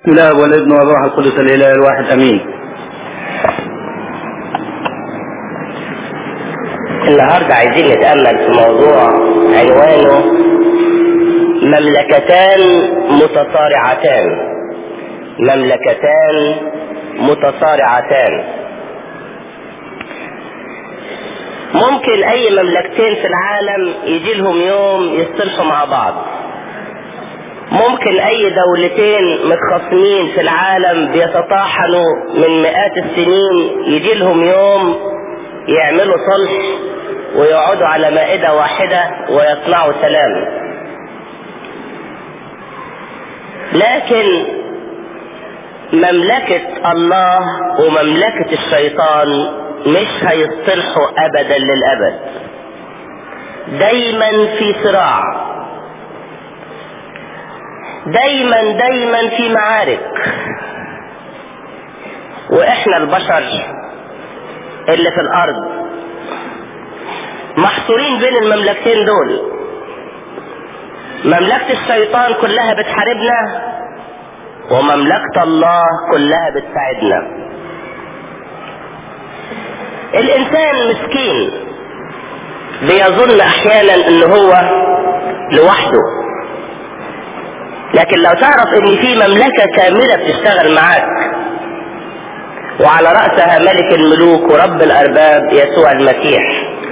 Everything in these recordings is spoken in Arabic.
بسم الله والابن والروح القدس الاله الواحد امين. النهارده عايزين نتأمل في موضوع عنوانه مملكتان متصارعتان. مملكتان متصارعتان. ممكن اي مملكتين في العالم يجي لهم يوم يصطلحوا مع بعض. ممكن اي دولتين متخاصمين في العالم بيتطاحنوا من مئات السنين يجي لهم يوم يعملوا صلح ويقعدوا على مائدة واحدة ويصنعوا سلام. لكن مملكة الله ومملكة الشيطان مش هيصطلحوا ابدا للابد، دايما في صراع، دايما في معارك. واحنا البشر اللي في الارض محصورين بين المملكتين دول. مملكة الشيطان كلها بتحاربنا ومملكة الله كلها بتساعدنا. الانسان مسكين بيظن احيانا ان هو لوحده، لكن لو تعرف ان في مملكة كاملة بتشتغل معاك وعلى رأسها ملك الملوك ورب الارباب يسوع المسيح.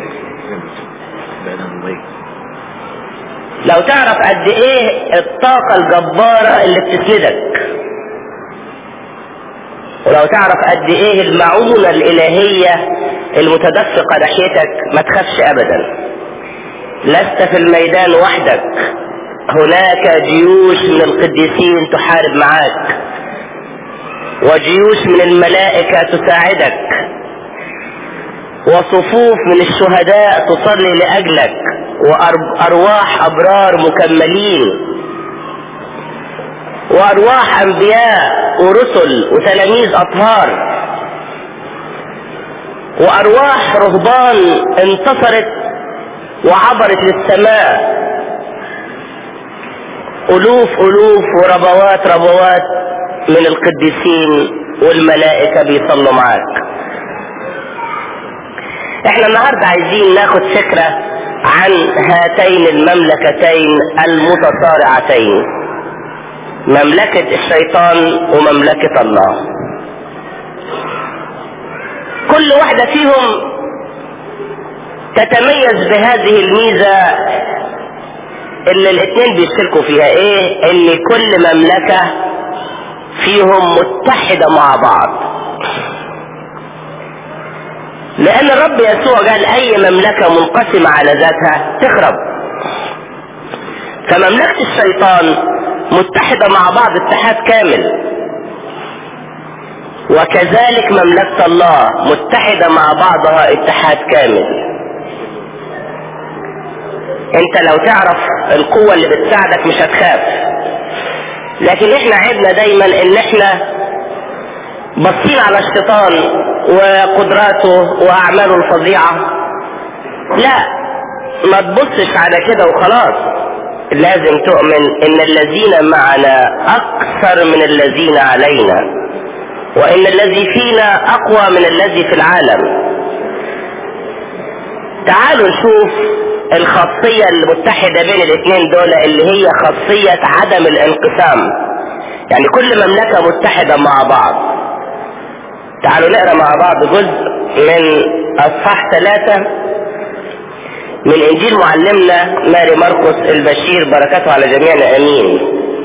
لو تعرف قد ايه الطاقة الجبارة اللي بتسندك، ولو تعرف قد ايه المعونة الالهية المتدفقة ناحيتك، ما تخافش ابدا. لست في الميدان وحدك، هناك جيوش من القديسين تحارب معاك، وجيوش من الملائكة تساعدك، وصفوف من الشهداء تصلي لأجلك، وأرواح أبرار مكملين، وأرواح أنبياء ورسل وتلاميذ أطهار، وأرواح رهبان انتصرت وعبرت للسماء. ألوف وربوات من القديسين والملائكة بيصلوا معاك. احنا النهاردة عايزين ناخد فكرة عن هاتين المملكتين المتصارعتين، مملكة الشيطان ومملكة الله. كل واحدة فيهم تتميز بهذه الميزة اللي الاثنين بيشتركوا فيها. ايه؟ ان كل مملكة فيهم متحدة مع بعض، لان الرب يسوع قال اي مملكة منقسمة على ذاتها تخرب. فمملكة الشيطان متحدة مع بعض اتحاد كامل، وكذلك مملكة الله متحدة مع بعضها اتحاد كامل. انت لو تعرف القوة اللي بتساعدك مش هتخاف. لكن احنا عيبنا دايما ان احنا بصين على الشيطان وقدراته واعماله الفظيعة. لا، ما تبصش على كده وخلاص. لازم تؤمن ان الذين معنا اكثر من الذين علينا، وان الذي فينا اقوى من الذي في العالم. تعالوا نشوف الخاصية المتحدة بين الاثنين دول، اللي هي خاصية عدم الانقسام. يعني كل مملكة متحدة مع بعض. تعالوا نقرأ مع بعض جزء من اصحاح 3 من انجيل معلمنا ماري مرقس البشير، بركاته على جميعنا امين.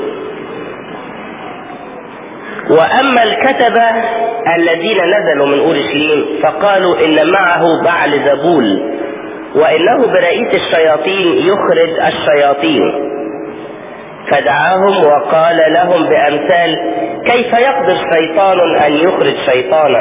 واما الكتبة الذين نزلوا من اورشليم فقالوا ان معه بعلزبول، وانه برئيس الشياطين يخرج الشياطين. فدعاهم وقال لهم بامثال: كيف يقدر شيطان ان يخرج شيطانا؟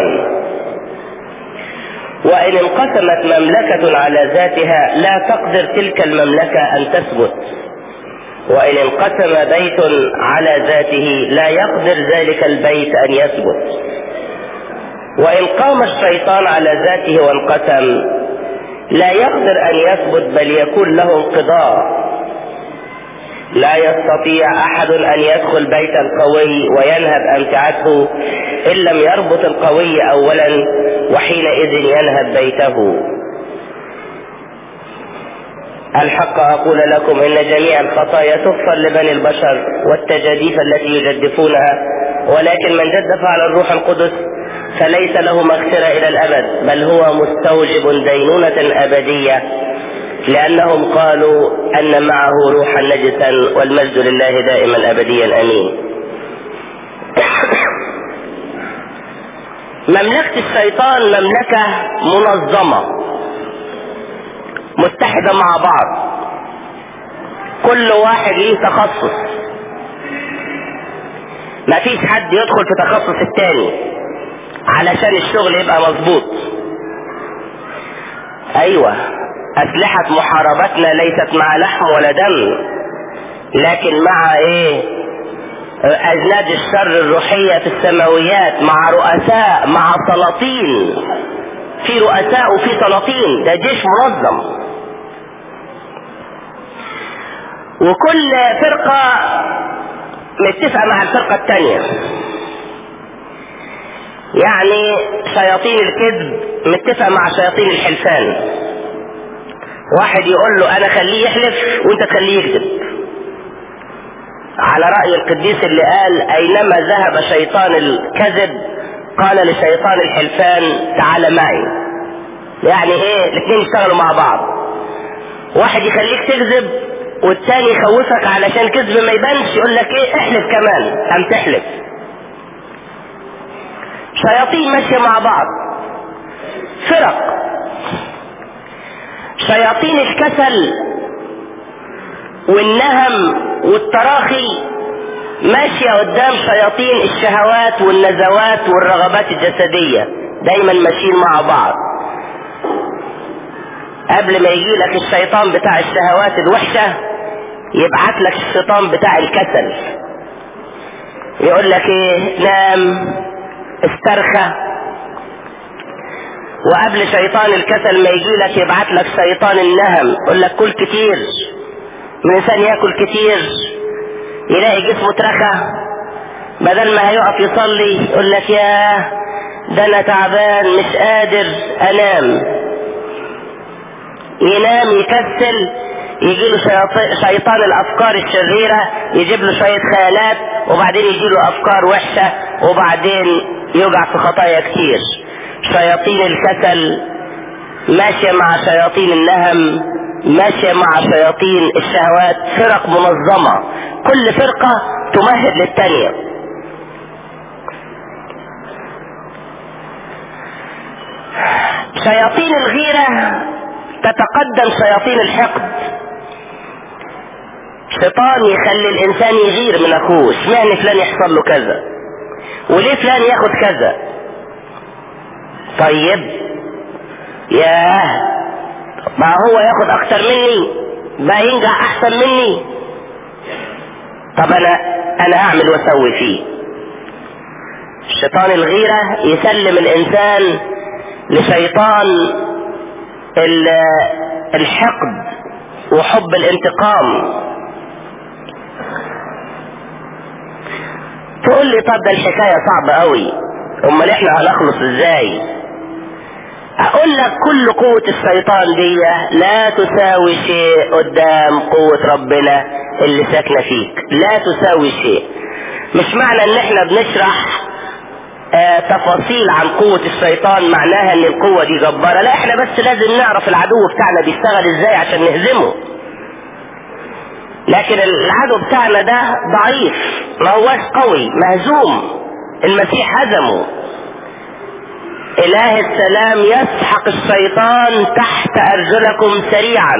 وان انقسمت مملكة على ذاتها لا تقدر تلك المملكة ان تثبت، وان انقسم بيت على ذاته لا يقدر ذلك البيت ان يثبت. وان قام الشيطان على ذاته وانقسم لا يقدر ان يثبت، بل يكون له انقضاء. لا يستطيع أحد أن يدخل بيت القوي وينهب أمتعته إن لم يربط القوي أولا، وحينئذ ينهب بيته. الحق أقول لكم إن جميع الخطايا تغفر لبني البشر والتجاديف التي يجدفونها، ولكن من جدف على الروح القدس فليس له مغفرة إلى الأبد، بل هو مستوجب دينونة أبدية، لأنهم قالوا أن معه روحا نجسا، والمجد لله دائما أبديا آمين. مملكة الشيطان مملكة منظمة متحدة مع بعض، كل واحد ليه تخصص، ما فيش حد يدخل في تخصص التاني علشان الشغل يبقى مظبوط. ايوه، اسلحة محاربتنا ليست مع لحم ولا دم، لكن مع ايه؟ اجناد الشر الروحية في السماويات، مع رؤساء، مع سلاطين، في رؤساء وفي سلاطين، ده جيش منظم. وكل فرقة متفقة مع الفرقة التانية، يعني شياطين الكذب متفقة مع شياطين الحلفان. واحد يقول له انا خليه يحلف وانت تخليه يكذب، على رأي القديس اللي قال اينما ذهب شيطان الكذب قال لشيطان الحلفان تعال معي. يعني ايه؟ الاثنين يشتغلوا مع بعض، واحد يخليك تكذب والتاني يخوفك علشان كذب ما يبانش، يقول لك ايه احلف كمان، قام تحلف. شياطين ماشية مع بعض، فرق. شياطين الكسل والنهم والتراخي ماشية قدام شياطين الشهوات والنزوات والرغبات الجسدية، دايما ماشيين مع بعض. قبل ما يجي لك الشيطان بتاع الشهوات الوحشة يبعت لك الشيطان بتاع الكسل، يقول لك ايه؟ نام، استرخى. وقبل شيطان الكسل ما يجي لك يبعت لك شيطان النهم، يقول لك كل كتير. من انسان ياكل كتير يلاقي جسمه اترخى، بدل ما هيقف يصلي يقول لك ياه ده انا تعبان مش قادر انام. ينام يكسل، يجي له شيطان الافكار الشريرة، يجيب له شوية خيالات، وبعدين يجي له افكار وحشة، وبعدين يقع في خطايا كتير. شياطين الكسل ماشية مع شياطين النهم، ماشية مع شياطين الشهوات، فرق منظمة، كل فرقة تمهد للتانية. شياطين الغيرة تتقدم شياطين الحقد. شيطان يخلي الانسان يغير من اخوه، اشمعنى فلان يحصل له كذا، وليه فلان ياخد كذا. طيب ياه ما هو ياخد اكتر مني، بقى ينجح احسن مني، طب انا اعمل واسوي فيه. شيطان الغيرة يسلم الانسان لشيطان الحقد وحب الانتقام. تقول لي طب ده الحكاية صعبة قوي، امال احنا هنخلص ازاي؟ اقول لك كل قوة الشيطان دي لا تساوي شيء قدام قوة ربنا اللي ساكنة فيك، لا تساوي شيء. مش معنى ان احنا بنشرح تفاصيل عن قوة الشيطان معناها ان القوة دي جبارة، لا، احنا بس لازم نعرف العدو بتاعنا بيشتغل ازاي عشان نهزمه. لكن العدو بتاعنا ده ضعيف، ما هواش قوي، مهزوم، المسيح هزمه. اله السلام يسحق الشيطان تحت ارجلكم سريعا.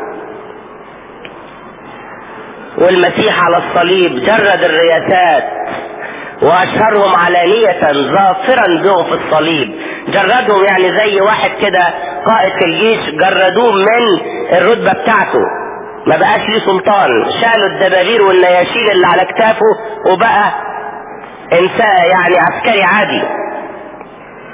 والمسيح على الصليب جرد الرياسات واشهرهم علانية ظافرا بهم في الصليب. جردهم يعني زي واحد كده قائد في الجيش جردوه من الرتبة بتاعته، ما بقاش ليه سلطان، شالوا الدبابير والنياشين اللي على كتافه وبقى انسان يعني عسكري عادي.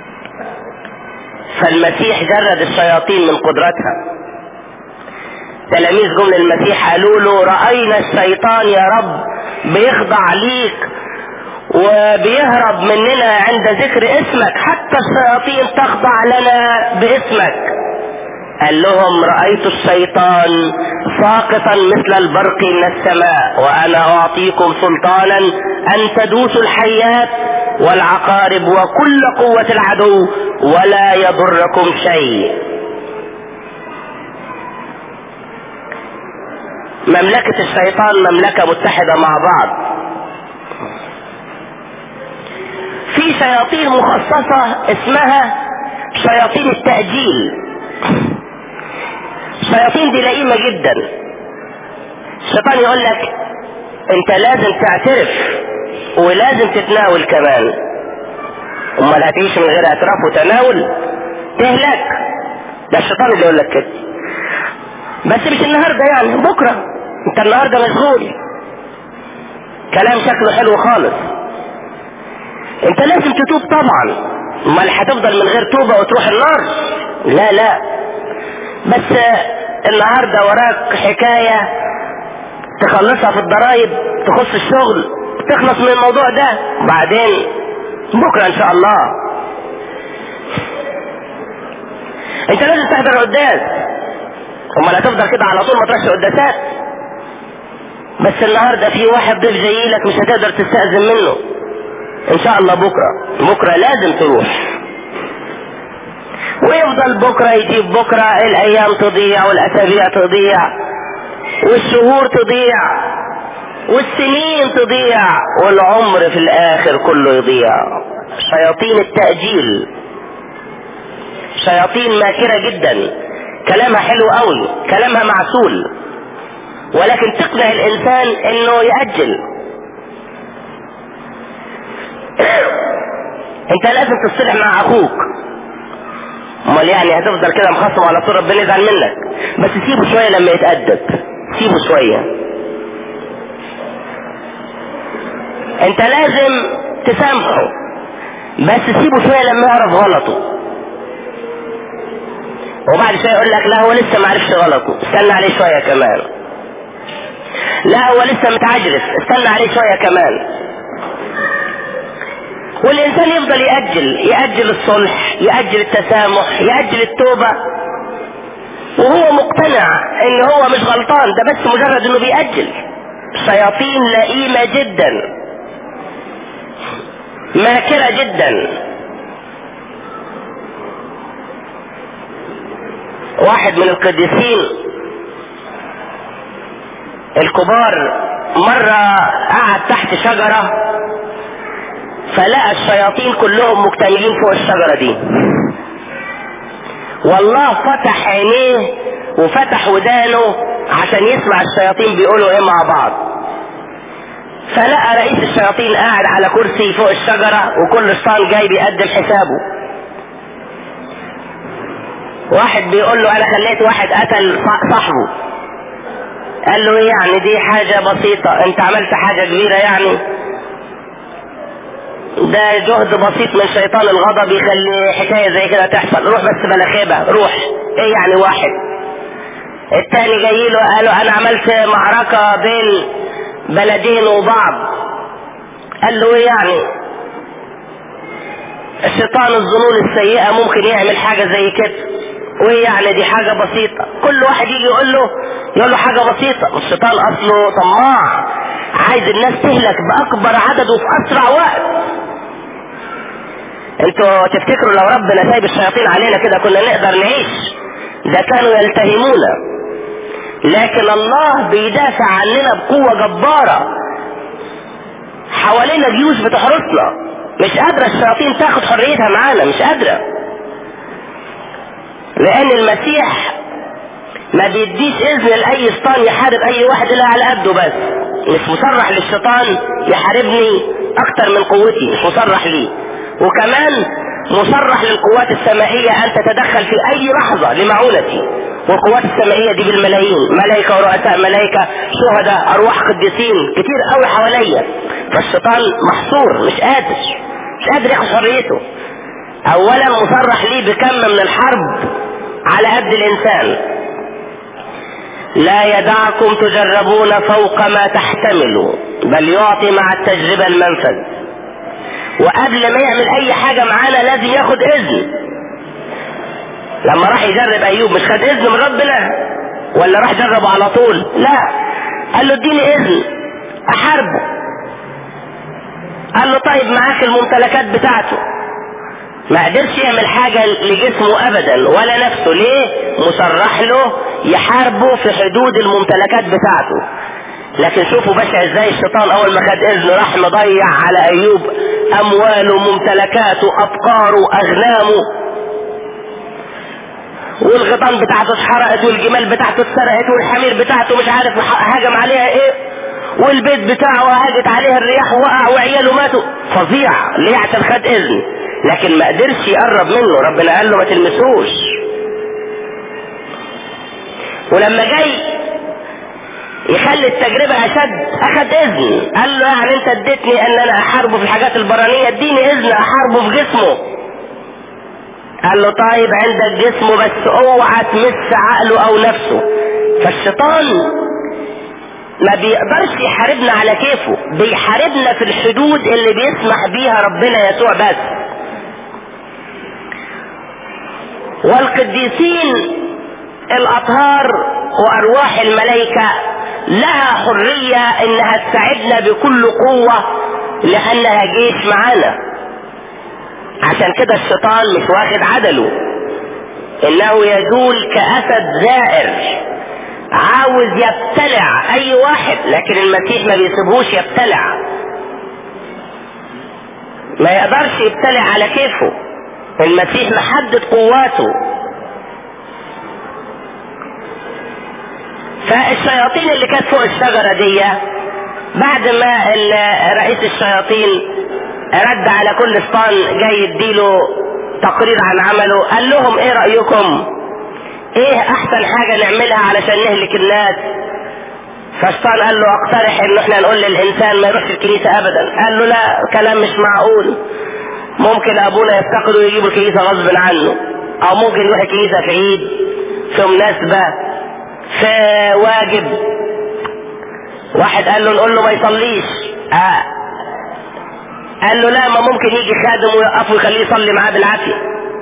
فالمسيح جرد الشياطين من قدرتها. التلاميذ جم للمسيح قالوا له رأينا الشيطان يا رب بيخضع ليك وبيهرب مننا عند ذكر اسمك، حتى الشياطين تخضع لنا باسمك. قال لهم رأيت الشيطان ساقطا مثل البرق من السماء، وأنا أعطيكم سلطانا أن تدوسوا الحيات والعقارب وكل قوة العدو ولا يضركم شيء. مملكة الشيطان مملكة متحدة مع بعض. في شياطين مخصصة اسمها شياطين التأجيل. الشياطين دي لئيمة جدا. الشيطان يقول لك انت لازم تعترف ولازم تتناول كمان، امال هتعيش من غير اعتراف وتناول تهلك. ده الشيطان اللي يقول لك كده. بس مش النهارده، يعني بكره. انت النهارده مشغول، كلام شكله حلو خالص. انت لازم تتوب طبعا، امال هتفضل من غير توبه وتروح النار؟ لا لا، بس النهارده وراك حكايه تخلصها في الضرايب، تخص الشغل، تخلص من الموضوع ده، بعدين بكره ان شاء الله. انت لازم تحضر القداس، امال هتفضل كده على طول ما تروحش قداسات؟ بس النهارده في واحد ضيف جاي لك مش هتقدر تستأذن منه، ان شاء الله بكره لازم تروح. ويفضل بكره يجيب بكره، الايام تضيع والاسابيع تضيع والشهور تضيع والسنين تضيع والعمر في الاخر كله يضيع. شياطين التأجيل شياطين ماكرة جدا، كلامها حلو قوي، كلامها معسول، ولكن تقنع الانسان انه يأجل. انت لازم تصلح مع اخوك، امال يعني هتفضل كده مخصم على طول ربنا يزعل منك؟ بس سيبه شوية لما يتأدب، سيبه شوية. انت لازم تسامحه، بس سيبه شوية لما يعرف غلطه. وبعد شوية يقول لك لا هو لسه ما عرفش غلطه، استنى عليه شوية كمان. لا هو لسه متعجرف، استنى عليه شوية كمان. والإنسان يفضل يأجل الصلح، يأجل التسامح، يأجل التوبة، وهو مقتنع ان هو مش غلطان، ده بس مجرد انه بيأجل. شياطين لئيمة جدا، ماكرة جدا. واحد من القديسين الكبار مرة قعد تحت شجرة، فلقى الشياطين كلهم مجتمعين فوق الشجرة دي. والله فتح عينيه وفتح ودانه عشان يسمع الشياطين بيقولوا ايه مع بعض. فلقى رئيس الشياطين قاعد على كرسي فوق الشجرة وكل شيطان جاي بيقدم حسابه. واحد بيقول له انا خليت واحد قتل صاحبه. قال له ايه يعني، دي حاجة بسيطة، انت عملت حاجة كبيرة يعني؟ ده جهد بسيط من شيطان الغضب يخلي حكاية زي كده تحصل. روح بس بلا خيبة، روح. ايه يعني واحد؟ التاني جاي له قال له انا عملت معركة بين بلدين وبعض. قال له ايه يعني؟ الشيطان الظنون السيئة ممكن يعمل حاجة زي كده، وايه يعني دي حاجة بسيطة؟ كل واحد يجي يقول له حاجة بسيطة. الشيطان اصله طماع، عايز الناس تهلك باكبر عدد وفي اسرع وقت. انتوا تفتكروا لو ربنا سايب الشياطين علينا كده كنا نقدر نعيش؟ ده كانوا يلتهمونا، لكن الله بيدافع عننا بقوة جبارة. حوالينا جيوش بتحرسنا، مش قادرة الشياطين تاخد حريتها معانا، مش قادرة، لان المسيح ما بيديش اذن لاي شيطان يحارب اي واحد الا على قده بس. مش مصرح للشيطان يحاربني اكتر من قوتي، مش مصرح ليه. وكمان مصرح للقوات السمائية ان تتدخل في اي لحظة لمعونتي. والقوات السمائية دي بالملايين، ملائكة ورؤساء ملائكة، شهداء، ارواح قديسين كتير قوي حواليا. فالشيطان محصور، مش قادر ياخد حريته. اولا مصرح ليه بكم من الحرب على قد الانسان. لا يدعكم تجربون فوق ما تحتملوا بل يعطي مع التجربة المنفذ. وقبل ما يعمل اي حاجة معانا لازم ياخد اذن. لما راح يجرب ايوب مش خد اذن من ربنا ولا راح جربه على طول؟ لا، قال له اديني اذن احاربه. قال له طيب معاك الممتلكات بتاعته. ما قدرش يعمل حاجة لجسمه ابدا ولا نفسه. ليه؟ مصرح له يحاربه في حدود الممتلكات بتاعته. لكن شوفوا بشع ازاي الشيطان اول ما خد اذن راح مضيع على ايوب امواله ممتلكاته ابقاره اغنامه، والغيطان بتاعته اتحرقت والجمال بتاعته اتسرقت والحمير بتاعته مش عارف هاجم عليها ايه، والبيت بتاعه هاجت عليه الرياح وقع وعياله ماتوا. فظيع. ليه؟ عشان خد اذن. لكن ما قدرش يقرب منه. ربنا قال له ما تلمسوش. ولما جاي يخلي التجربة اشد اخد اذن. قال له يعني انت اديتني ان انا احاربه في الحاجات البرانية، اديني اذن احاربه في جسمه. قال له طيب عندك جسمه بس اوعى تمس عقله او نفسه. فالشيطان ما بيقدرش يحاربنا على كيفه، بيحاربنا في الحدود اللي بيسمح بيها ربنا يسوع بس. والقديسين الاطهار وارواح الملائكة لها حرية انها تساعدنا بكل قوة لانها جيش معانا. عشان كده الشيطان مش واخد عدله، انه يجول كاسد زائر عاوز يبتلع اي واحد، لكن المسيح ما بيسيبهوش يبتلع. ما يقدرش يبتلع على كيفه. المسيح محدد قواته. فالشياطين اللي كانت فوق الشجرة دي بعد ما رئيس الشياطين رد على كل شيطان جاي يديله تقرير عن عمله، قال لهم ايه رأيكم؟ ايه احسن حاجة نعملها علشان نهلك الناس؟ فالشيطان قال له اقترح ان احنا نقول للانسان ما يروحش الكنيسة ابدا. قال له لا، كلام مش معقول. ممكن ابونا يفتقد ويجيب الكنيسة غصب عنه، او ممكن يروح الكنيسة في عيد، في مناسبة، في واجب. واحد قال له نقول له ما يصليش. قال له لا، ما ممكن يجي خادم ويقف ويخليه يصلي معاه بالعافية.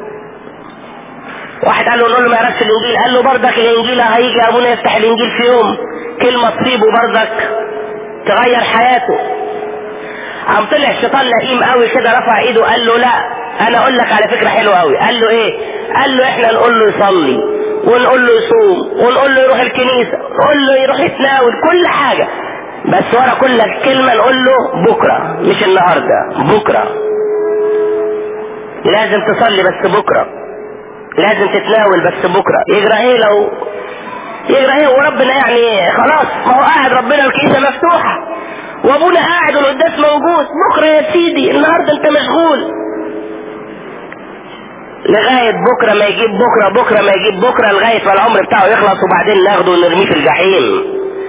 واحد قال له نقول له ما يعرفش الانجيل. قال له برضك الانجيل هيجي ابونا يفتح الانجيل في يوم كلمة تصيبه برضك تغير حياته. قام طلع الشيطان لئيم قوي كده، رفع ايده قال له لا، انا اقول لك على فكرة حلوة قوي. قال له ايه؟ قال له احنا نقول له يصلي ونقول له يصوم ونقول له يروح الكنيسة ونقول له يروح يتناول كل حاجة، بس ورا كل كلمة نقول له بكرة مش النهاردة، بكرة لازم تصلي بس بكرة، لازم تتناول بس بكرة. يجرى ايه لو يجرى ايه وربنا يعني خلاص، ما هو قاعد ربنا الكنيسة مفتوحة وابونا قاعد والقداس موجود. بكرة يا سيدي، النهاردة انت مشغول. لغاية بكرة ما يجيب بكرة، بكرة ما يجيب بكرة، لغاية ما العمر بتاعه يخلص وبعدين ناخده ونرميه في الجحيم.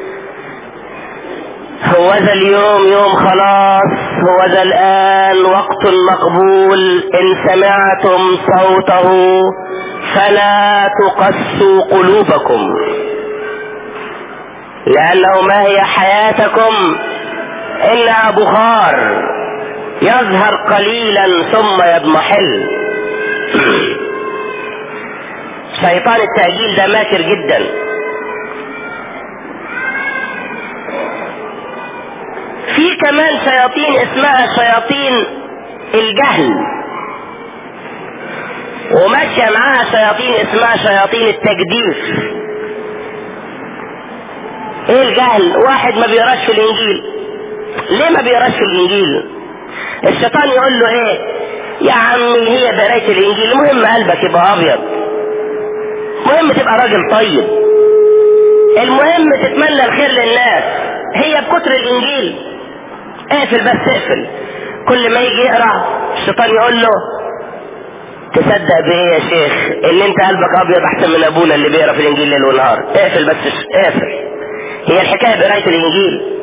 هو ذا اليوم يوم خلاص، هو ذا الآن وقت مقبول، إن سمعتم صوته فلا تقسوا قلوبكم، لأنه ما هي حياتكم إلا بخار يظهر قليلا ثم يضمحل. شيطان التأجيل ده ماكر جدا. في كمان شياطين اسمها شياطين الجهل، وماشية معاها شياطين اسمها شياطين التجديف. ايه الجهل؟ واحد ما بيقراش في الانجيل. ليه ما بيقراش في الانجيل؟ الشيطان يقول له ايه؟ يا عمي هي قراية الانجيل، المهم قلبك يبقى ابيض، المهم تبقى راجل طيب، المهم تتمنى الخير للناس، هي بكتر الانجيل. اقفل بس اقفل. كل ما يجي يقرا الشيطان يقول له تصدق بايه يا شيخ ان انت قلبك ابيض احسن من ابونا اللي بيقرا في الانجيل ليل ونهار. اقفل بس اقفل. هي الحكايه بقرايه الانجيل؟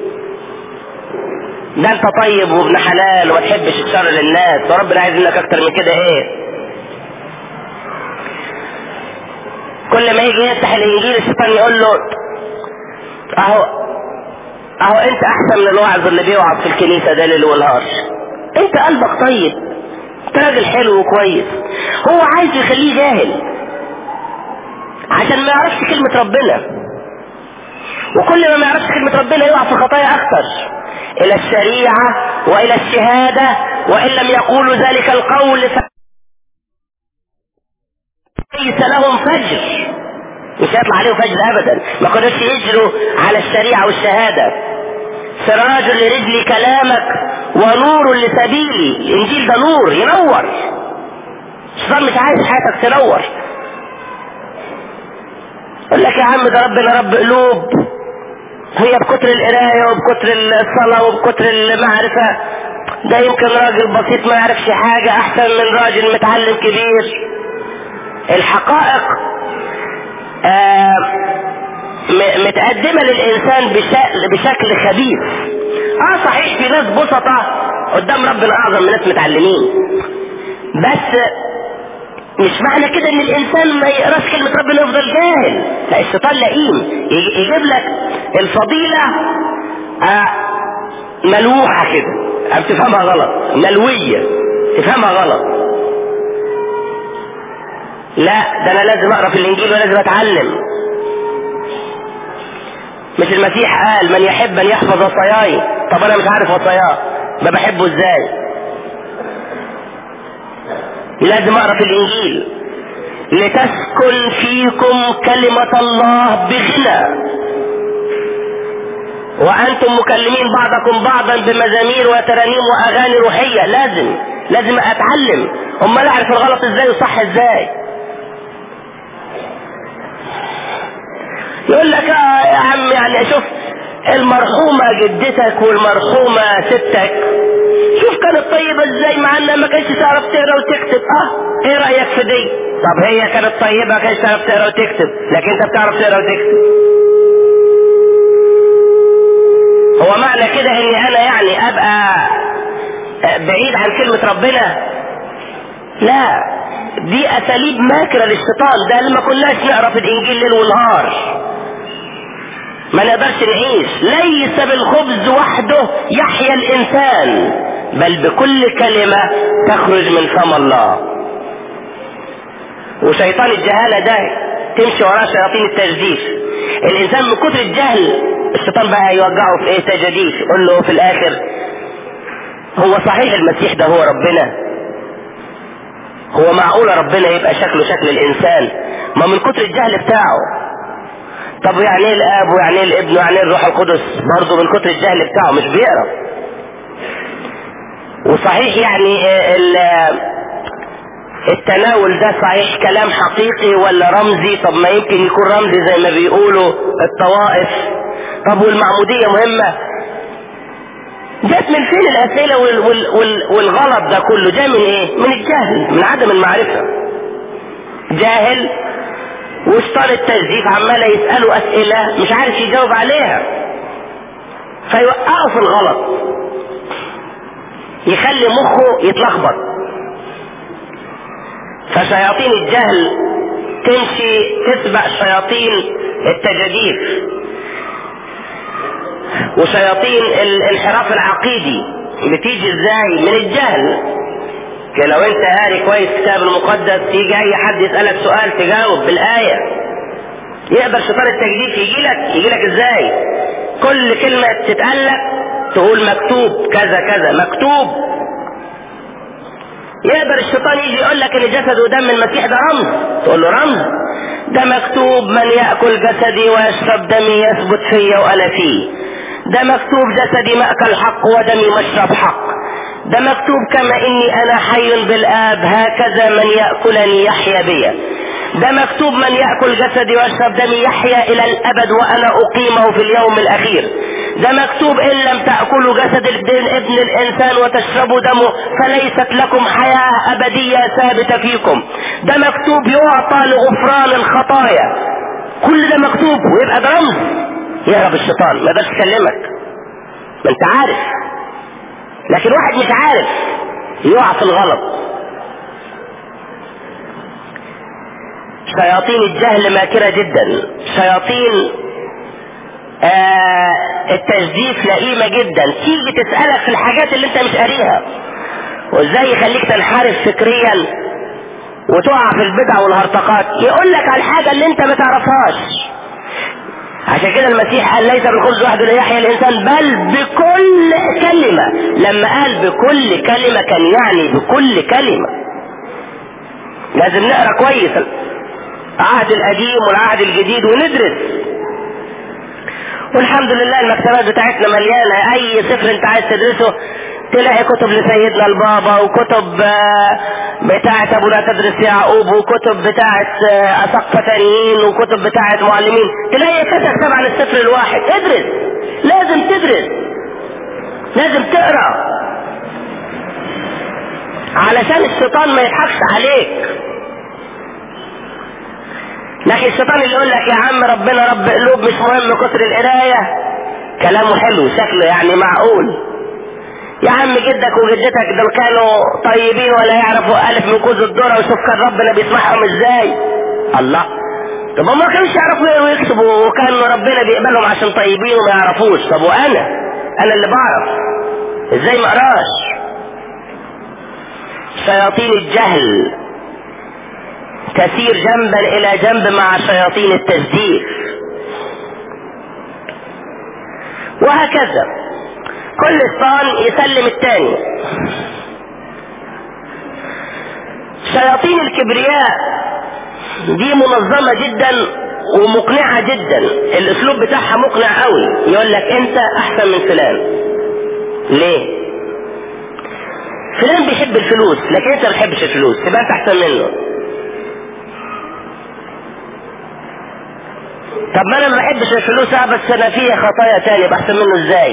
ده انت طيب وابن حلال وما تحبش الشر للناس، وربنا عايز منك اكتر من كده ايه؟ كل ما يجي يفتح الانجيل الشيطان يقول له اهو انت احسن من الواعظ اللي بيوعظ في الكنيسة ده ليل ونهار. انت قلبك طيب، انت راجل حلو وكويس. هو عايز يخليه جاهل عشان ما يعرفش كلمة ربنا، وكل ما يعرفش كلمة ربنا يقع في خطايا اكتر، الى الشريعة والى الشهادة، وان لم يقولوا ذلك القول ليس لهم فجر. مش هيطلع عليهم فجر ابدا، ما كانوش يجروا على الشريعة والشهادة. سراج لرجلي كلامك ونور لسبيلي. الانجيل ده نور ينور. الشيطان مش عايز حياتك تنور. يقول لك يا عم ده ربنا رب قلوب، هي بكتر القرايه وبكتر الصلاه وبكتر المعرفه. ده يمكن راجل بسيط ما يعرفش حاجه احسن من راجل متعلم كبير. الحقائق متقدمه للانسان بشكل خبيث. صحيح في ناس بسطة قدام ربنا اعظم من ناس متعلمين، بس مش معنى كده ان الانسان ما يقراش كلمة ربنا يفضل جاهل. لا، الشيطان لئيم يجيب لك الفضيلة ملوحة كده، تفهمها غلط، ملوية تفهمها غلط. لا، ده انا لازم اقرا في الانجيل ولازم اتعلم. مش المسيح قال من يحب ان يحفظ وصاياي؟ طب انا مش عارف وصاياه، ما بحبه ازاي؟ لازم اقرا في الانجيل. لتسكن فيكم كلمة الله بغنى وانتم مكلمين بعضكم بعضا بمزامير وترانيم واغاني روحية. لازم اتعلم، امال اعرف الغلط ازاي وصح ازاي. يقول لك يا عم يعني شوف المرحومة جدتك والمرحومة ستك، شوف كانت طيبة ازاي مع انها ما كانش تعرف تقرا وتكتب. ايه رأيك في دي؟ طب هي كانت طيبة ما كانش تعرف تقرا وتكتب، لكن انت بتعرف تقرا وتكتب. هو معنى كده اني انا يعني ابقى بعيد عن كلمة ربنا؟ لا، دي اساليب ماكرة للشيطان. ده لما كناش نقرا في الانجيل ليل ونهار ما نقدرش نعيش. ليس بالخبز وحده يحيا الانسان بل بكل كلمة تخرج من فم الله. وشيطان الجهالة ده تمشي وراه شياطين التجديف. الانسان من كتر الجهل الشيطان بقى يوجعه في ايه؟ تجديف. يقول له في الاخر هو صحيح المسيح ده هو ربنا؟ هو معقول ربنا يبقى شكله شكل الانسان؟ ما من كتر الجهل بتاعه. طب يعني ايه الاب ويعني ايه الابن ويعني ايه الروح القدس؟ برضه من كتر الجهل بتاعه مش بيقرا. وصحيح يعني التناول ده صحيح كلام حقيقي ولا رمزي؟ طب ما يمكن يكون رمزي زي ما بيقولوا الطوائف. طب والمعمودية مهمة؟ جات من فين الاسئلة والغلط ده كله؟ جاء من ايه؟ من الجهل، من عدم المعرفة. جاهل وشطان التجديف عمال يسألوا اسئلة مش عارف يجاوب عليها، فيوقعوا في الغلط، يخلي مخه يتلخبط. فشياطين الجهل تمشي تسبق شياطين التجديف وشياطين الانحراف العقيدي. بتيجي ازاي؟ من الجهل. لو انت قاري كويس الكتاب المقدس يجي اي حد يسألك سؤال تجاوب بالآية. يقدر شيطان التجديف يجي لك ازاي؟ كل كلمة تتقالك تقول مكتوب كذا كذا مكتوب. يقدر الشيطان يجي يقول لك ان جسد ودم المسيح ده رمز، تقول له رمز؟ ده مكتوب من يأكل جسدي ويشرب دمي يثبت فيا وانا فيه. ده مكتوب جسدي مأكل حق ودمي مشرب حق. ده مكتوب كما اني انا حي بالآب هكذا من يأكلني يحيا بي. ده مكتوب من يأكل جسدي ويشرب دمي يحيا الى الابد وانا اقيمه في اليوم الاخير. ده مكتوب ان لم تأكلوا جسد ابن الانسان وتشربوا دمه فليست لكم حياة ابدية ثابتة فيكم. ده مكتوب يعطى لغفران الخطايا. كل ده مكتوب ويبقى ده رمز. يهرب الشيطان ما يقدرش يكلمك، ما انت عارف. لكن واحد مش عارف يقع في الغلط. شياطين الجهل ماكرة جدا. شياطين التجديف لئيمة جدا، تيجي تسألك في الحاجات اللي انت مش قاريها، وازاي يخليك تنحرف فكريا وتقع في البدع والهرطقات، يقول لك على الحاجة اللي انت ما تعرفهاش. عشان كده المسيح قال ليس بالخبز وحده لا يحيى الانسان بل بكل كلمة. لما قال بكل كلمة كان يعني بكل كلمة. لازم نقرأ كويس العهد القديم والعهد الجديد وندرس. والحمد لله المكتبات بتاعتنا مليانة، اي سفر انت عايز تدرسه تلاقي كتب لسيدنا البابا، وكتب بتاعت ابونا تدرس يعقوب، وكتب بتاعت اساقفة تانيين، وكتب بتاعت معلمين، تلاقي كذا كتاب عن السفر الواحد. ادرس، لازم تدرس، لازم تقرأ علشان الشيطان ما يضحكش عليك. لكن الشيطان اللي يقول لك يا عم ربنا رب قلوب مش مهم كتر القراية، كلامه حلو شكله يعني معقول. يا عم جدك وجدتك دول كانوا طيبين ولا يعرفوا ألف من كوز الذرة، وشوف كان ربنا بيسمعهم ازاي. الله، طب ما كانوش يعرفوا يقروا ويكتبوا وكان ربنا بيقبلهم عشان طيبين وما يعرفوش. طب وانا اللي بعرف ازاي ما اقراش؟ شياطين الجهل تسير جنبا الى جنب مع شياطين التجديف، وهكذا كل شيطان يسلم التاني. شياطين الكبرياء دي منظمة جدا ومقنعة جدا، الاسلوب بتاعها مقنع قوي. يقول لك انت احسن من فلان. ليه؟ فلان بيحب الفلوس لكن انت ما بتحبش الفلوس، تبقى انت احسن منه. طب ما انا ما بحبش الفلوس بس انا فيها خطايا تانية، يبقى احسن منه ازاي؟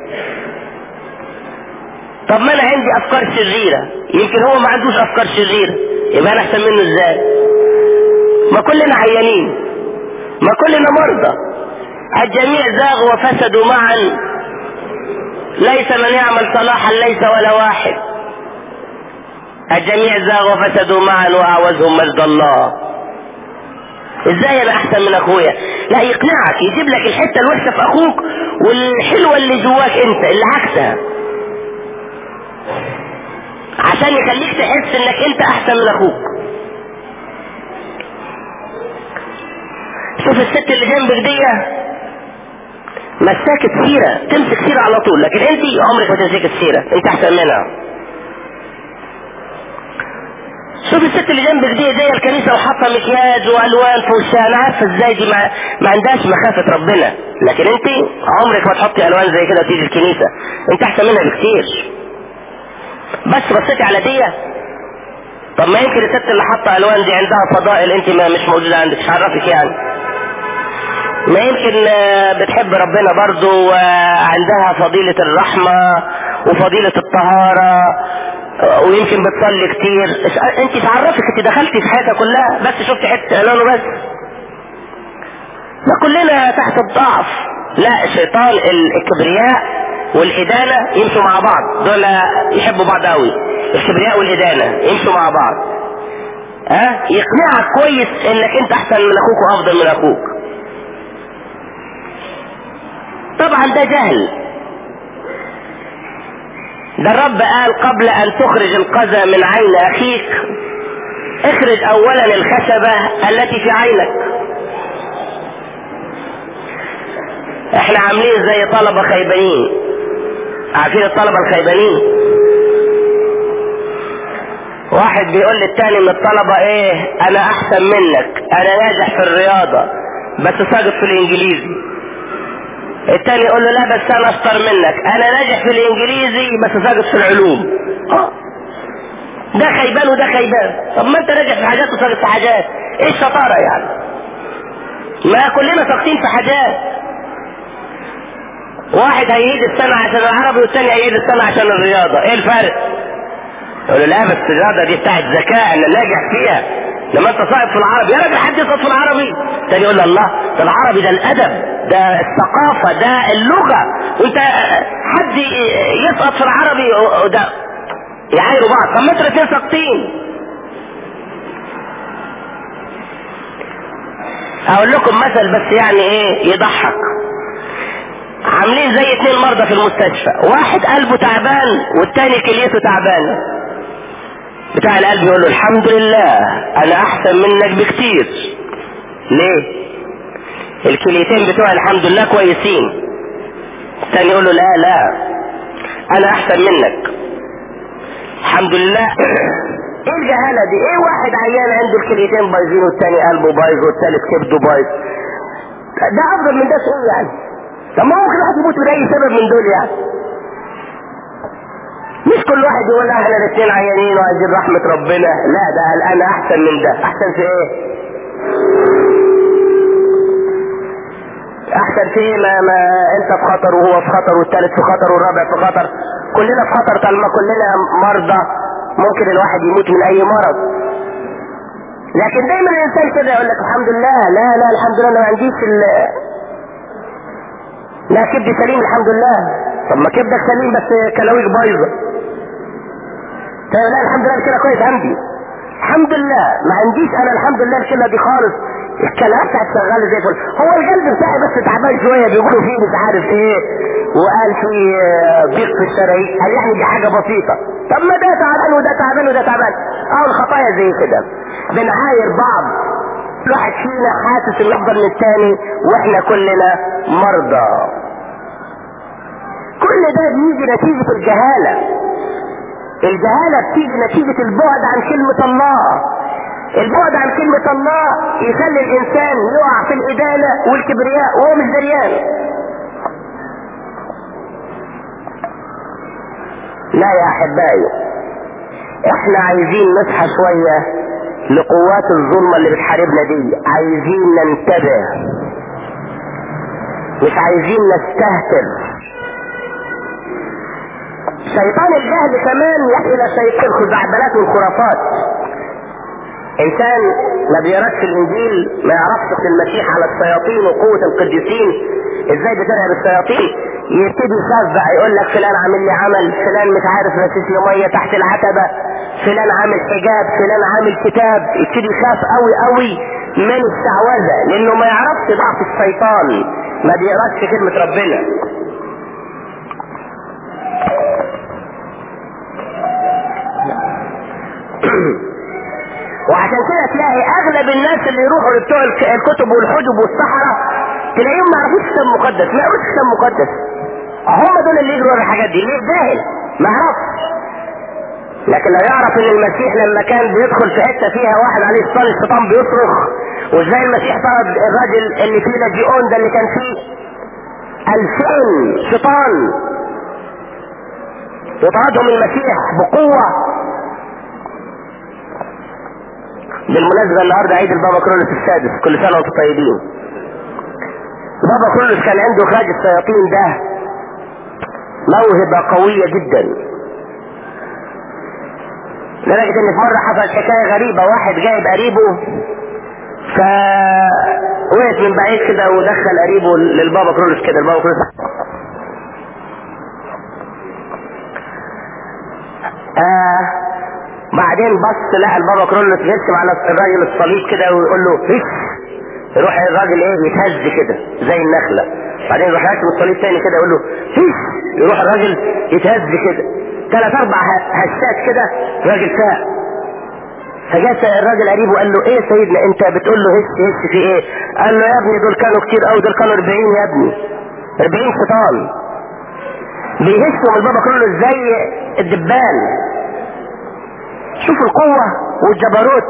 طب ما انا عندي افكار شريرة يمكن هو ما عندوش افكار شريرة، يبقى انا احسن منه ازاي؟ ما كلنا عيانين، ما كلنا مرضى، الجميع زاغوا وفسدوا معا، ليس من يعمل صلاحا ليس ولا واحد. الجميع زاغوا وفسدوا معا واعوزهم مجد الله. ازاي انا احسن من اخويا؟ لا، يقنعك، يجيب لك الحتة الوحشة في اخوك والحلوة اللي جواك انت اللي عكسها، عشان يخليك تحس انك انت احسن من اخوك. شوف الست اللي جنبك دي مساكة سيرة، تمسك سيرة على طول، لكن انت عمرك ما تمسك السيرة، انت احسن منها. شوف الست اللي جنبك دي زي الكنيسة وحاطة مكياج والوان في وشها، انا عارفة ازاي دي ما عندهاش مخافة ربنا، لكن انت عمرك ما تحطي الوان زي كده وتيجي الكنيسة، انت احسن منها بكتير. بس بصيتي على دي، طب ما يمكن الست اللي حاطة الوان دي عندها فضائل انت ما مش موجودة عندك، مش عرفك يعني. ما يمكن بتحب ربنا برضو وعندها فضيلة الرحمة وفضيلة الطهارة ويمكن بتصلي كتير، انت تعرفك انت دخلتي في حياتها كلها بس شفتي حتة اعلانه بس. ما كلنا تحت الضعف. لا، شيطان الكبرياء والإدانة يمشوا مع بعض، دول يحبوا بعض قوي، الكبرياء والإدانة يمشوا مع بعض. يقنعك كويس انك انت احسن من اخوك وافضل من اخوك. طبعا ده جهل. ده الرب قال قبل ان تخرج القذى من عين اخيك اخرج اولا الخشبة التي في عينك. احنا عاملين زي طلبة خيبانين، عارفين الطلبة الخيبانين؟ واحد بيقول للتاني من الطلبة ايه، انا احسن منك، انا ناجح في الرياضة بس ساقط في الانجليزي. التاني يقول له لا بس انا اشطر منك، انا ناجح في الانجليزي بس ساقط في العلوم. ده خيبان وده خيبان. طب ما انت ناجح في حاجات وساقط في حاجات، ايه الشطارة يعني؟ ما كلنا ساقطين في حاجات. واحد هيعيد السنة عشان العربي والتاني هيعيد السنة عشان الرياضة، ايه الفرق؟ يقول له لا بس الرياضة دي بتاعت ذكاء انا ناجح فيها، لما انت صائب في العربي يا راجل حد يسقط في العربي. تاني يقول له الله، ده العربي ده الادب، ده الثقافة، ده اللغة، وانت حد يسقط في العربي وده يعايروا بعض. طب ما انتوا الاثنين ساقطين. اقول لكم مثل بس يعني ايه يضحك. عاملين زي 2 مرضى في المستشفى، واحد قلبه تعبان والتاني كليته تعبان. بتاع القلب يقول له الحمد لله انا احسن منك بكتير. ليه؟ الكليتين بتوع الحمد لله كويسين. التاني يقول له لا انا احسن منك الحمد لله. ايه الجهالة دي؟ ايه واحد عيان عنده الكليتين بايظين والتاني قلبه بايظ والتالت كبده بايظ؟ ده افضل من ده شيء يعني؟ طب ما ممكن واحد يموت بأي سبب من دول يعني. مش كل واحد يقول احنا الاثنين عيانين وعايزين رحمة ربنا، لا ده قال انا احسن من ده. احسن في ايه؟ احسن في ايه؟ ما انت في خطر وهو في خطر والثالث في خطر والرابع في خطر، كلنا في خطر طالما كلنا مرضى. ممكن الواحد يموت من اي مرض، لكن دايما الانسان كده يقول لك الحمد لله. لا الحمد لله انا ما عنديش لا كبدي سليم الحمد لله. طب ما كبدك سليم بس كلاويك بايظه. طيب لا الحمد لله كده كويس عندي. الحمد لله ما عنديش انا الحمد لله الكلى دي خالص. الكلام بتاعت شغاله زي الفل. هو القلب بتاعي بس تعبان شويه بيقولوا فيه مش عارف ايه، وقال فيه ضيق في الشرايين. قال يعني دي حاجه بسيطه. طب ما ده تعبان وده تعبان وده تعبان. الخطايا زي كده بنعاير بعض. الواحد فينا حاسس انه افضل من الثاني واحنا كلنا مرضى. كل ده بيجي نتيجه الجهاله. الجهاله بتيجي نتيجه البعد عن كلمه الله. البعد عن كلمة الله يخلي الانسان يقع في الادانة والكبرياء وهو مش دريان. لا يا احبائي، احنا عايزين نصحى شوية لقوات الظلمة اللي بتحاربنا دي. عايزين ننتبه، مش عايزين نستهتر. شيطان الجهل كمان يحيي الى شيطان الخزعبلات والخرافات. انسان ما بيقراش في الانجيل ما يعرفش في المسيح على الشياطين وقوة القديسين ازاي بترعب الشياطين، يبتدي يخاف بقى. يقول لك فلان عامل لي عمل، فلان مش عارف رشيش لي ميه تحت العتبة، فلان عامل حجاب، فلان عامل كتاب. يبتدي يخاف قوي من الشعوذة لانه ما يعرفش ضعف الشيطان، ما بيقراش في كلمة ربنا. وعشان كده تلاقي اغلب الناس اللي يروحوا لبتوع الكتب والحجب والصحراء تلاقيهم ما يعرفوش كتاب مقدس، ما يقروش كتاب مقدس. هم دول اللي يجروا الحاجات دي. ليه؟ جاهل ما يعرفش. لكن لو يعرف ان المسيح لما كان بيدخل في حته فيها واحد عليه شيطان، الشيطان بيصرخ، وازاي المسيح طرد الراجل اللي فيه لاجئون ده اللي كان فيه 2000 شيطان وطردهم المسيح بقوه. بالمناسبة النهاردة عيد البابا كرولوس السادس، كل سنة وانتم طيبين. بابا كرولوس كان عنده اخراج الشياطين ده موهبة قوية جدا، لدرجة ان في مرة حصلت حكاية غريبة. واحد جايب قريبه فوقف من بعيد كده ودخل قريبه للبابا كرولوس كده. البابا كرولوس بعدين بص لقى البابا كرولوس يرسم على الراجل الصليب كده ويقول له هش. يروح الراجل يتهز كده زي النخلة. بعدين يروح يرسم الصليب تاني كده يقول له هش. يروح الراجل يتهز كده 3-4 هشات كده. الراجل فاق. فجاء الراجل قريبه وقال له ايه سيدنا انت بتقول له هش في ايه؟ قال له يا ابني دول كانوا كتير قوي، دول كانوا 40 يا ابني، 40 شيطان بيهشوا البابا كرولوس زي الدبان. شوفوا القوة والجبروت.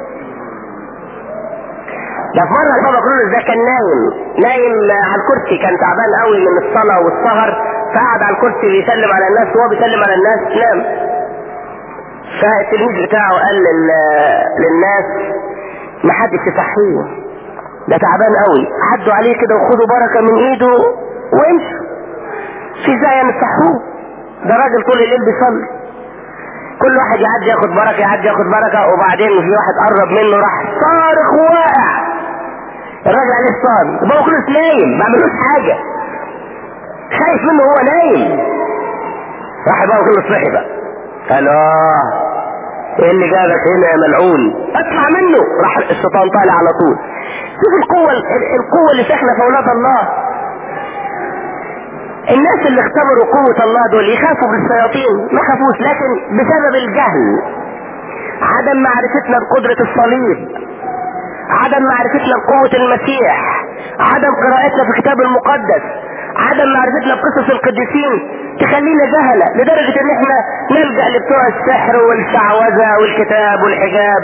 ده في مرة البابا كرولوس ده كان نايم على الكرسي، كان تعبان قوي من الصلاة والسهر، فقعد على الكرسي بيسلم على الناس، وهو بيسلم على الناس نام. فالتلميذ بتاعه قال للناس ما حدش يصحيه، ده تعبان قوي، عدوا عليه كده وخدوا بركة من ايده وامشوا، في زي نصحوه، ده راجل طول الليل بيصلي. كل واحد يعدي ياخد بركة، وبعدين في واحد قرب منه راح صارخ واقع. الراجل عليه الصار، البابا كرولوس نايم ما عملوش حاجة، خايف منه هو نايم. راح البابا كرولوس صحي بقى، قال ايه اللي جابك هنا يا ملعون؟ اطلع منه. راح الشيطان طالع على طول. شوف القوة اللي ساكنة في اولاد الله. الناس اللي اختبروا قوة الله دول يخافوا بالشياطين؟ ما خافوش، لكن بسبب الجهل، عدم معرفتنا بقدرة الصليب، عدم معرفتنا بقوة المسيح، عدم قراءتنا في الكتاب المقدس، عدم معرفتنا بقصص القديسين تخلينا جهلة لدرجة ان احنا نلجأ لبتوع السحر والشعوذة والكتاب والحجاب.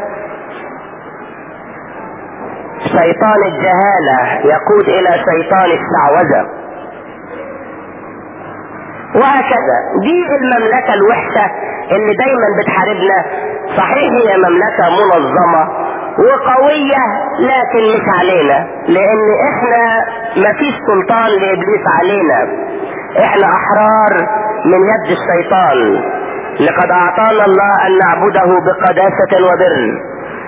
شيطان الجهالة يقود الى شيطان الشعوذة، وهكذا. دي المملكة الوحشة اللي دايما بتحاربنا. صحيح هي مملكة منظمة وقوية لكن مش علينا، لان احنا مفيش سلطان لابليس علينا، احنا احرار من يد الشيطان. لقد اعطانا الله ان نعبده بقداسة وبر،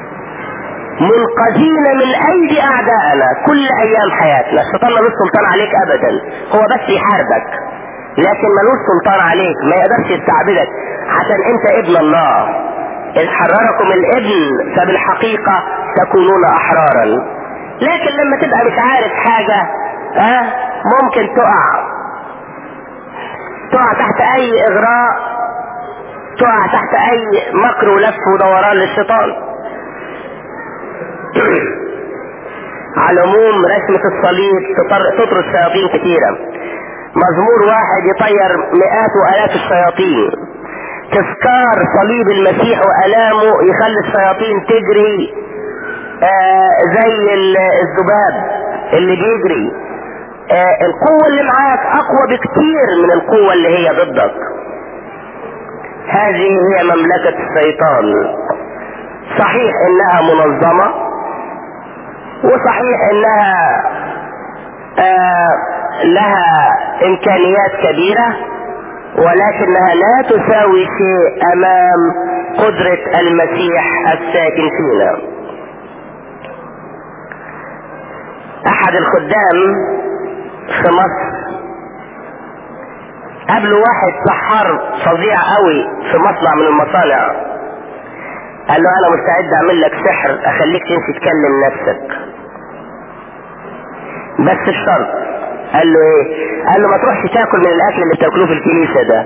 منقذين من ايدي اعدائنا كل ايام حياتنا. الشيطان ملوش سلطان عليك ابدا، هو بس يحاربك، لكن ملوش سلطان عليك، ما يقدرش يستعبدك، عشان انت ابن الله. إذ حرركم الابن فبالحقيقة تكونون احرارا. لكن لما تبقى مش عارف حاجة ممكن تقع تحت اي اغراء، تقع تحت اي مكر ولف ودوران للشيطان. على العموم رسمة الصليب تطرد شياطين كثيرة. مزمور واحد يطير مئات والاف الشياطين. تذكار صليب المسيح والامه يخلي الشياطين تجري زي الذباب اللي بيجري. القوة اللي معاك اقوى بكتير من القوة اللي هي ضدك. هذه هي مملكة الشيطان. صحيح انها منظمة، وصحيح انها لها امكانيات كبيرة، ولكنها لا تساوي شيء امام قدرة المسيح الساكن فينا. احد الخدام في مصر قبله واحد سحار فظيع قوي في مصنع من المصانع، قال له انا مستعد اعمل لك سحر اخليك تمشي تكلم نفسك، بس الشرط. قال له ايه؟ قال له ما تروحش تاكل من الاكل اللي بتاكلوه في الكنيسة ده.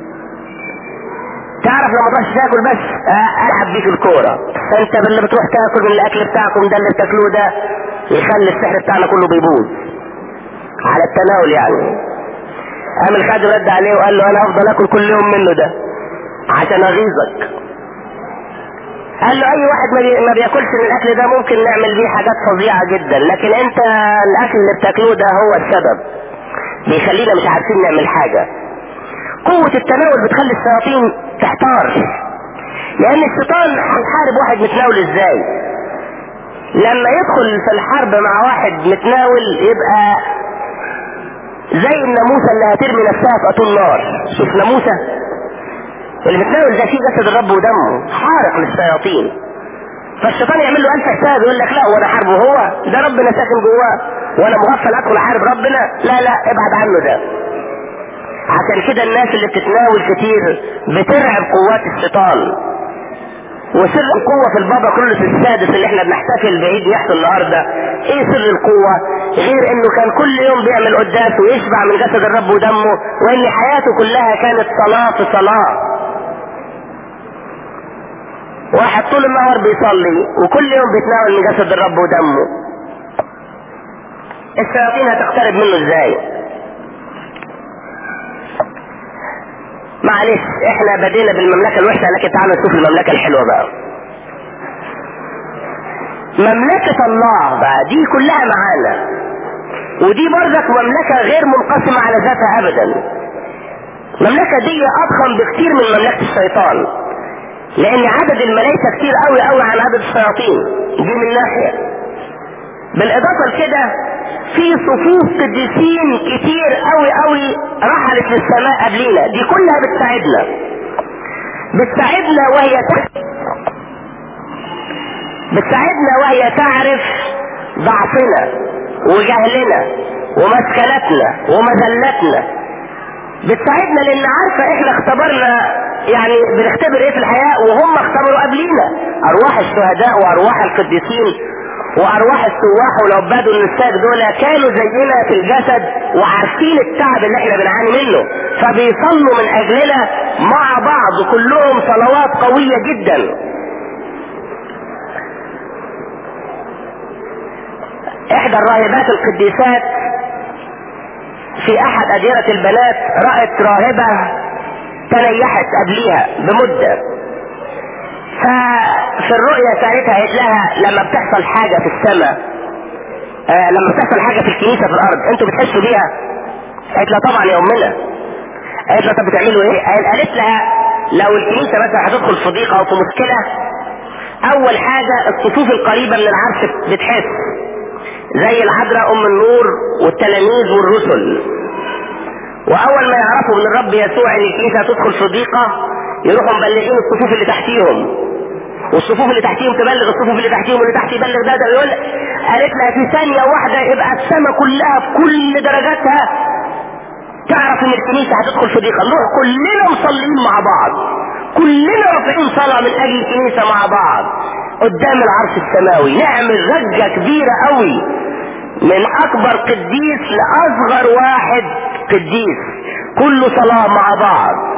تعرف لما تروحش تاكل بس العب بيك الكورة. انت اللي بتروح تاكل من الاكل بتاعكم ده اللي بتاكلوه ده يخلي السحر بتاعنا كله بيبوظ على التناول يعني. قام الخادم رد عليه وقال له انا افضل اكل كل يوم منه ده عشان اغيظك. قال له اي واحد ما بياكلش من الاكل ده ممكن نعمل بيه حاجات فظيعة جدا، لكن انت الاكل اللي بتاكلوه ده هو السبب، بيخلينا مش عارفين نعمل حاجة. قوة التناول بتخلي الشياطين تحتار، لان الشيطان هيحارب واحد متناول ازاي؟ لما يدخل في الحرب مع واحد متناول يبقى زي الناموسة اللي هترمي نفسها في اطول نار. شوف ناموسة اللي متناول ده فيه جسد الرب ودمه، حارق للشياطين. فالشيطان يعمل له الف حساب، يقول لك لا وانا حاربه، هو ده ربنا ساكن جواه وانا مغفل ادخل احارب ربنا؟ لا ابعد عنه ده. عشان كده الناس اللي بتتناول كتير بترعب قوات الشيطان. وسر القوة في البابا كرولوس السادس اللي احنا بنحتفل بعيد نحته النهارده، ايه سر القوة غير انه كان كل يوم بيعمل قداس ويشبع من جسد الرب ودمه، وان حياته كلها كانت صلاة في صلاة. واحد طول النهار بيصلي وكل يوم بيتناول من جسد الرب ودمه، الشياطين هتقترب منه ازاي؟ معلش احنا بدينا بالمملكة الوحشة، لكن تعالوا نشوف المملكة الحلوة بقى. مملكة الله بقى دي كلها معانا، ودي برضك مملكة غير منقسمة على ذاتها ابدا. المملكة دي اضخم بكتير من مملكة الشيطان، لان عدد الملائكة كتير قوي عن عدد الشياطين، دي من ناحية. بالاضافة لكده في صفوف قديسين كتير قوي رحلت للسماء قبلينا، دي كلها بتساعدنا وهي تعرف ضعفنا وجهلنا ومسكنتنا ومذلتنا. بتساعدنا لان عارفة احنا اختبرنا، يعني بنختبر ايه في الحياة وهم اختبروا قبلينا. ارواح الشهداء وارواح القديسين وارواح السواح والعباد والنساك دول كانوا زينا في الجسد وعارفين التعب اللي احنا بنعاني منه، فبيصلوا من اجلنا مع بعض كلهم صلوات قوية جدا. احدى الراهبات القديسات في احد اديرة البنات رأت راهبة تنيحت قبليها بمدة، ففي الرؤية ساعتها قالت لها لما بتحصل حاجة في السماء، لما بتحصل حاجة في الكنيسة في الارض انتوا بتحسوا بيها؟ قالت لها طبعا يا امنا. قالت لها طب بتعملوا ايه؟ قالت لها لو الكنيسة مثلا هتدخل في ضيقة او في مشكلة، اول حاجة الصفوف القريبة من العرش بتحس، زي العذراء ام النور والتلاميذ والرسل، واول ما يعرفوا من الرب يسوع ان الكنيسة هتدخل في ضيقة يروحوا مبلغين الصفوف اللي تحتيهم، والصفوف اللي تحتيهم تبلغ الصفوف اللي تحتيهم، واللي تحت يبلغ ده ويقول. قالت لها في ثانية واحدة يبقى السماء كلها بكل درجاتها تعرف ان الكنيسة هتدخل في ضيقة، نروح كلنا مصلين مع بعض، كلنا رافعين صلاة من اجل الكنيسة مع بعض قدام العرش السماوي، نعمل رجة كبيرة قوي من اكبر قديس لاصغر واحد قديس، كل صلاة مع بعض.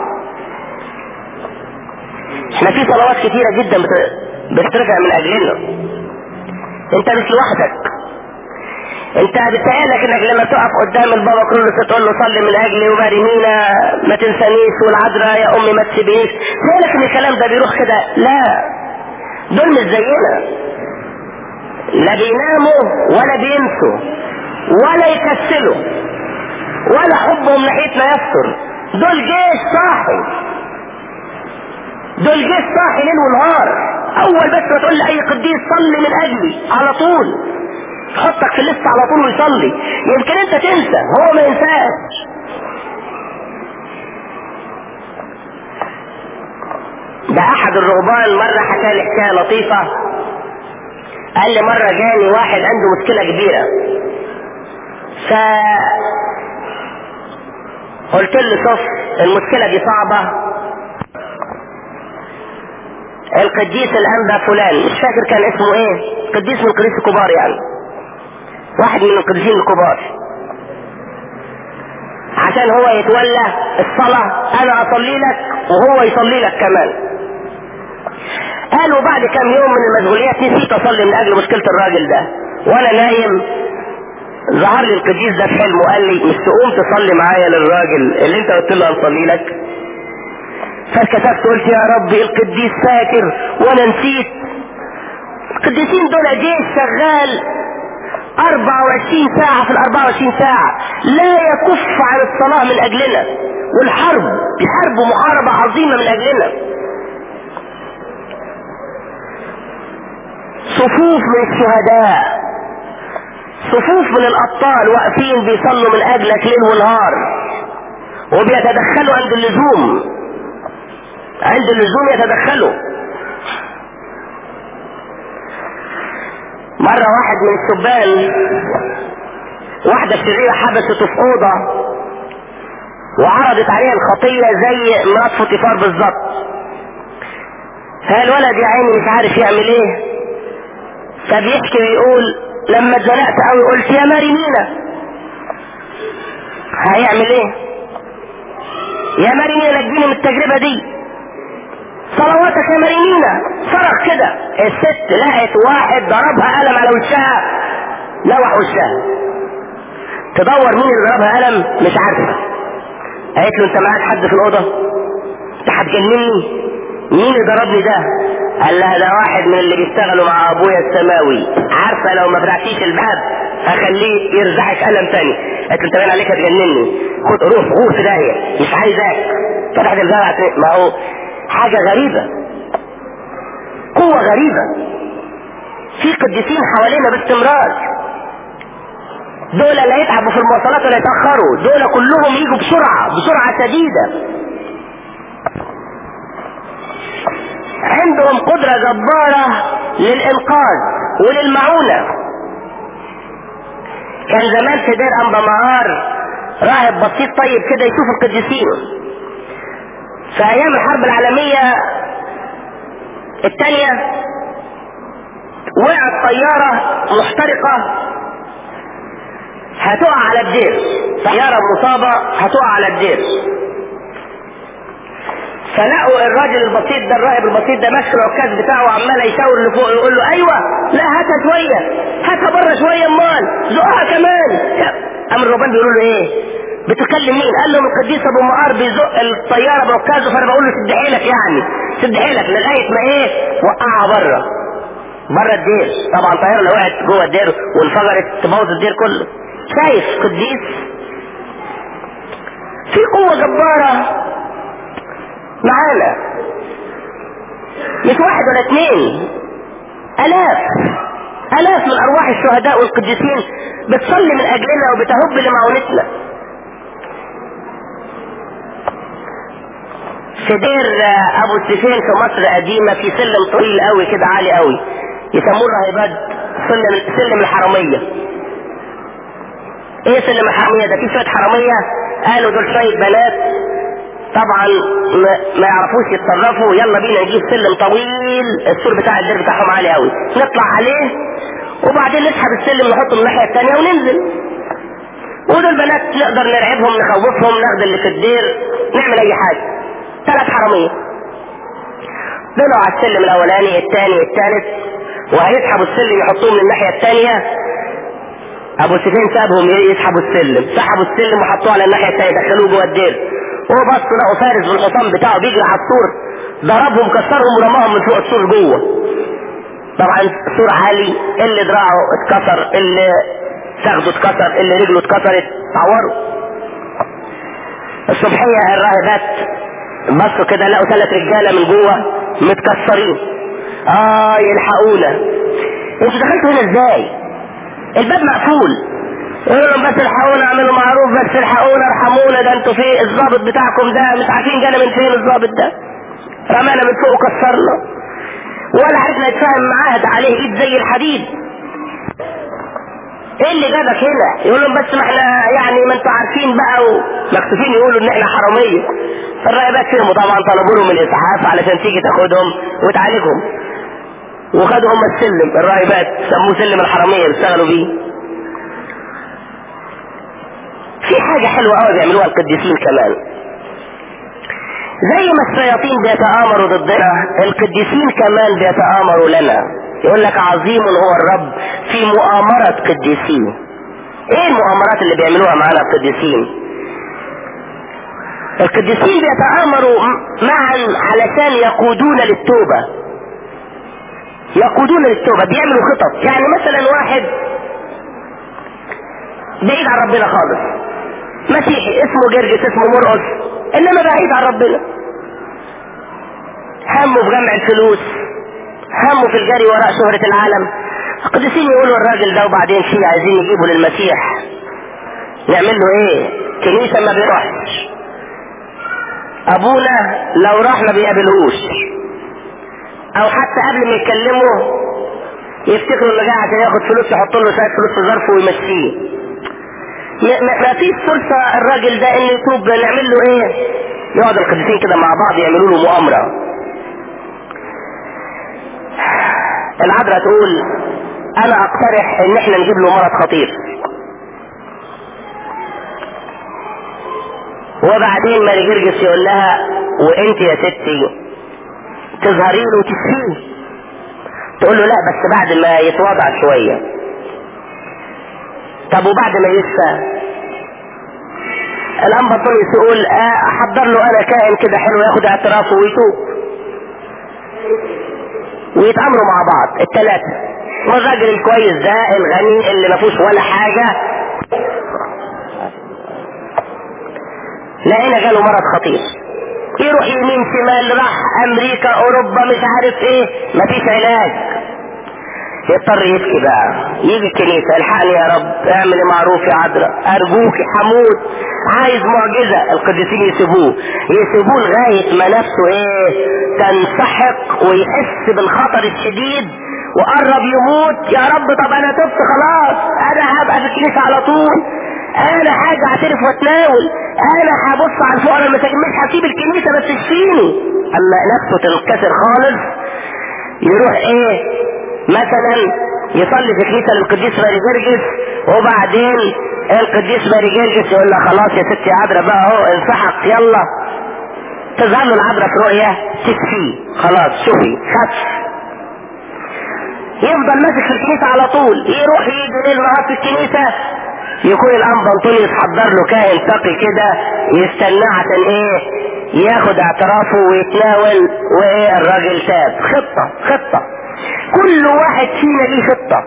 احنا في صلوات كتيرة جدا بترفع من اجلنا، انت مش لوحدك. انت بتقالك انك لما تقف قدام البابا كرولوس تقول له صلي من اجلي وبارمينا ما تنسانيش والعذراء يا امي ما تسيبنيش، تقالك ان الكلام ده بيروح كده؟ لا، دول مش زينا، لا بيناموا ولا بينسوا ولا يكسلوا ولا حبهم ناحيتنا يفتر، دول جيش صاحي، دول جيش صاحي ليل ونهار. اول بس ما تقول لاي قديس صلي من اجلي على طول حطك في الليست على طول ويصلي، يمكن انت تنسى هو ما ينساش. ده احد الرهبان مرة حكى لي حكاية لطيفة، قال لي مرة جاني واحد عنده مشكلة كبيرة، قلت له شوف المشكلة دي صعبة، القديس الانبا فلان مش فاكر كان اسمه ايه، قديس من القديس الكبار يعني، واحد من القديسين الكبار، عشان هو يتولى الصلاة انا اصلي لك وهو يصلي لك كمان. قالوا بعد كم يوم من المشغوليات نسيت اصلي من اجل مشكلة الراجل ده، وانا نايم ظهر لي القديس ده في حلم وقال لي مش تقوم تصلي معايا للراجل اللي انت قلت له هنصلي لك؟ فكتبت قلت يا ربي القديس فاكر وانا نسيت. القديسين دول جيش شغال 24 ساعة في 24 ساعة لا يكف عن الصلاة من اجلنا، والحرب بيحاربوا محاربة عظيمة من اجلنا. صفوف من الشهداء، صفوف من الابطال واقفين بيصلوا من اجلك ليل ونهار، وبيتدخلوا عند اللزوم، عند اللزوم يتدخلوا. مرة واحد من الشبان واحدة شريرة حبسته في اوضة وعرضت عليها الخطية زي مرات فوتيفار بالظبط، فالولد يا عيني مش عارف يعمل ايه، فبيحكي ويقول لما اتزنقت قوي قلت يا مارينينا، هيعمل ايه؟ يا مارينينا نجيني من التجربة دي، صلواتك يا مارينينا. صرخ كده، الست لقت واحد ضربها قلم على وشها، لوح وشها، تدور مين اللي ضربها قلم مش عارفه. قالت له انت معاك حد في الاوضه؟ انت هتجنني، مين اللي ضربني ده؟ قال لها ده واحد من اللي بيشتغلوا مع ابويا السماوي، عارفه لو ما فتحتيش الباب هخليه يرزعك قلم تاني. قالت له انت باين عليك هتجنني، خد روح غور في داهيه مش عايزاك. فتحت الباب، ما هو حاجه غريبه، قوه غريبه. في قديسين حوالينا باستمرار، دول لا يتعبوا في المواصلات ولا يتاخروا، دول كلهم يجوا بسرعه شديده، عندهم قدرة جبارة للإنقاذ وللمعونة. كان زمان في دير أنبا مهار راهب بسيط طيب كده يشوف القديسين في أيام الحرب العالمية الثانية، وقعت طيارة محترقة هتقع على الدير، طيارة مصابة هتقع على الدير. فلقوا الراجل البسيط ده، الراهب البسيط ده، ماشي العكاز بتاعه وعمال يشاور اللي فوق يقول له ايوه لا هاتها شويه، هاتها بره شويه، امال زقها كمان. قام الرهبان بيقولوا له ايه بتكلم مين؟ قال لهم القديس ابو مقار بيزق الطياره بعكازه، فانا بقول له سد حيلك، يعني سد حيلك لغايه ما ايه وقعها بره الدير. طبعا الطياره لو وقعت جوه الدير وانفجرت تبوظ الدير كله. شايف قديس في قوه جباره معانا، مش واحد ولا اثنين، الاف من ارواح الشهداء والقديسين بتصلي من اجلنا وبتهب لمعونتنا. في دير ابو سفين في مصر قديمة في سلم طويل قوي كده عالي قوي يسموه الراهبات سلم الحرامية. ايه سلم الحرامية ده؟ في شوية حرامية قالوا دول شوية بنات طبعا ما يعرفوش يتصرفوا، يلا بينا نجيب سلم طويل السور بتاع الدير بتاعهم عالي قوي، نطلع عليه وبعدين نسحب السلم نحطه من الناحية التانية وننزل. ودول بنات نقدر نرعبهم نخوفهم ناخد اللي في الدير نعمل اي حاجة. 3 حرامية طلعوا على السلم الاولاني الثاني الثالث وهيسحبوا السلم يحطوه من الناحية التانية. ابو سفين سابهم يسحبوا السلم، سحبوا السلم وحطوه على الناحية التانية دخلوه جوه الدير. وبصوا لقوا فارس بالحصان بتاعه بيجري على السور، ضربهم كسرهم ورماهم من فوق السور جوه. طبعا السور عالي، اللي دراعه اتكسر، اللي فخده اتكسر، اللي رجله اتكسرت، اتعوروا. الصبحية الراهبات بصوا كده لقوا 3 رجالة من جوه متكسرين. يلحقونا. انتوا دخلتوا هنا ازاي؟ الباب مقفول. يقول لهم بس الحقونا اعملوا معروف، بس الحقونا ارحمونا، ده انتوا في الضابط بتاعكم ده مش عارفين جانا من فين، الضابط ده رمانا من فوق وكسرنا ولا عرفنا نتفاهم معاه، ده عليه ايد زي الحديد. ايه اللي جابك هنا؟ يقول لهم بس ما احنا يعني ما انتوا عارفين بقى ومكسوفين يقولوا ان احنا حراميه. فالراهبات فهموا طبعا، طلبوا لهم الاسعاف علشان تيجي تاخدهم وتعالجهم، وخدوا هم السلم. الراهبات سموه سلم الحراميه بيشتغلوا بيه. في حاجة حلوة قوي بيعملوها القديسين كمان، زي ما الشياطين بيتآمروا ضدنا القديسين كمان بيتآمروا لنا. يقول لك عظيم هو الرب في مؤامرة قديسين. ايه المؤامرات اللي بيعملوها معنا القديسين؟ القديسين بيتآمروا معا علشان يقودون للتوبة، بيعملوا خطط. يعني مثلا واحد بعيد عن ربنا خالص، مسيحي اسمه جرجس اسمه مرقص، انما بعيد عن ربنا، همه في جمع الفلوس، همه في الجري وراء شهرة العالم. القديسين يقولوا الراجل ده وبعدين فيه عايزين يجيبوا للمسيح، نعمل له ايه؟ كنيسة ما بيروحش، ابونا لو راح ما بيقابلهوش، او حتى قبل ما يتكلموا يفتكروا انه جاي عشان ياخد فلوس، يحط له شوية فلوس في ظرفه ويمشيه. ما فيش فرصة الراجل ده انه يتوب، نعمل له ايه؟ يقعد القديسين كده مع بعض يعملوا له مؤامرة. العذراء تقول انا اقترح ان احنا نجيب له مرض خطير، وبعدين ماري جرجس يقول لها وانت يا ستي تظهري له وتشفيه. تقول له لا بس بعد ما يتواضع شوية. طب وبعد ما يشفى؟ الانبا طريس يقول احضر له انا كائن كده حلو ياخد اعترافه ويتوب، ويتعاملوا مع بعض ال3. والراجل الكويس ده الغني اللي ما فيهوش ولا حاجة لقينا جاله مرض خطير، يروح يمين شمال، راح امريكا اوروبا مش عارف ايه، مفيش علاج، يضطر يبكي بقى، يجي الكنيسة الحقني يا رب، اعملي معروف يا عذراء، ارجوك حمود عايز معجزة. القديسين يسيبوه لغاية ما نفسه ايه تنسحق ويحس بالخطر الشديد وقرب يموت. يا رب طب انا تبت خلاص، انا هبقى في الكنيسة على طول، انا حاجة اعترف واتناول، انا هبص على الفقراء المساكين، مش هسيب الكنيسة بس تشفيني. اما نفسه تنكسر خالص يروح ايه مثلا يصلي في كنيسة للقديس ماري جرجس، وبعدين القديس ماري جرجس يقول له خلاص يا ستي عذراء بقى اهو انصحك يلا، تظهر له العذراء في رؤية تشفيه، خلاص شوفي خف. يفضل ماسك في الكنيسة على طول، يروح يجي ليل نهار في الكنيسة، يكون الانبا انطونيوس حضر له كاهن تقي كده يستناه عشان ايه ياخد اعترافه ويتناول، وايه الراجل تاب. خطة كل واحد فينا ليه خطة،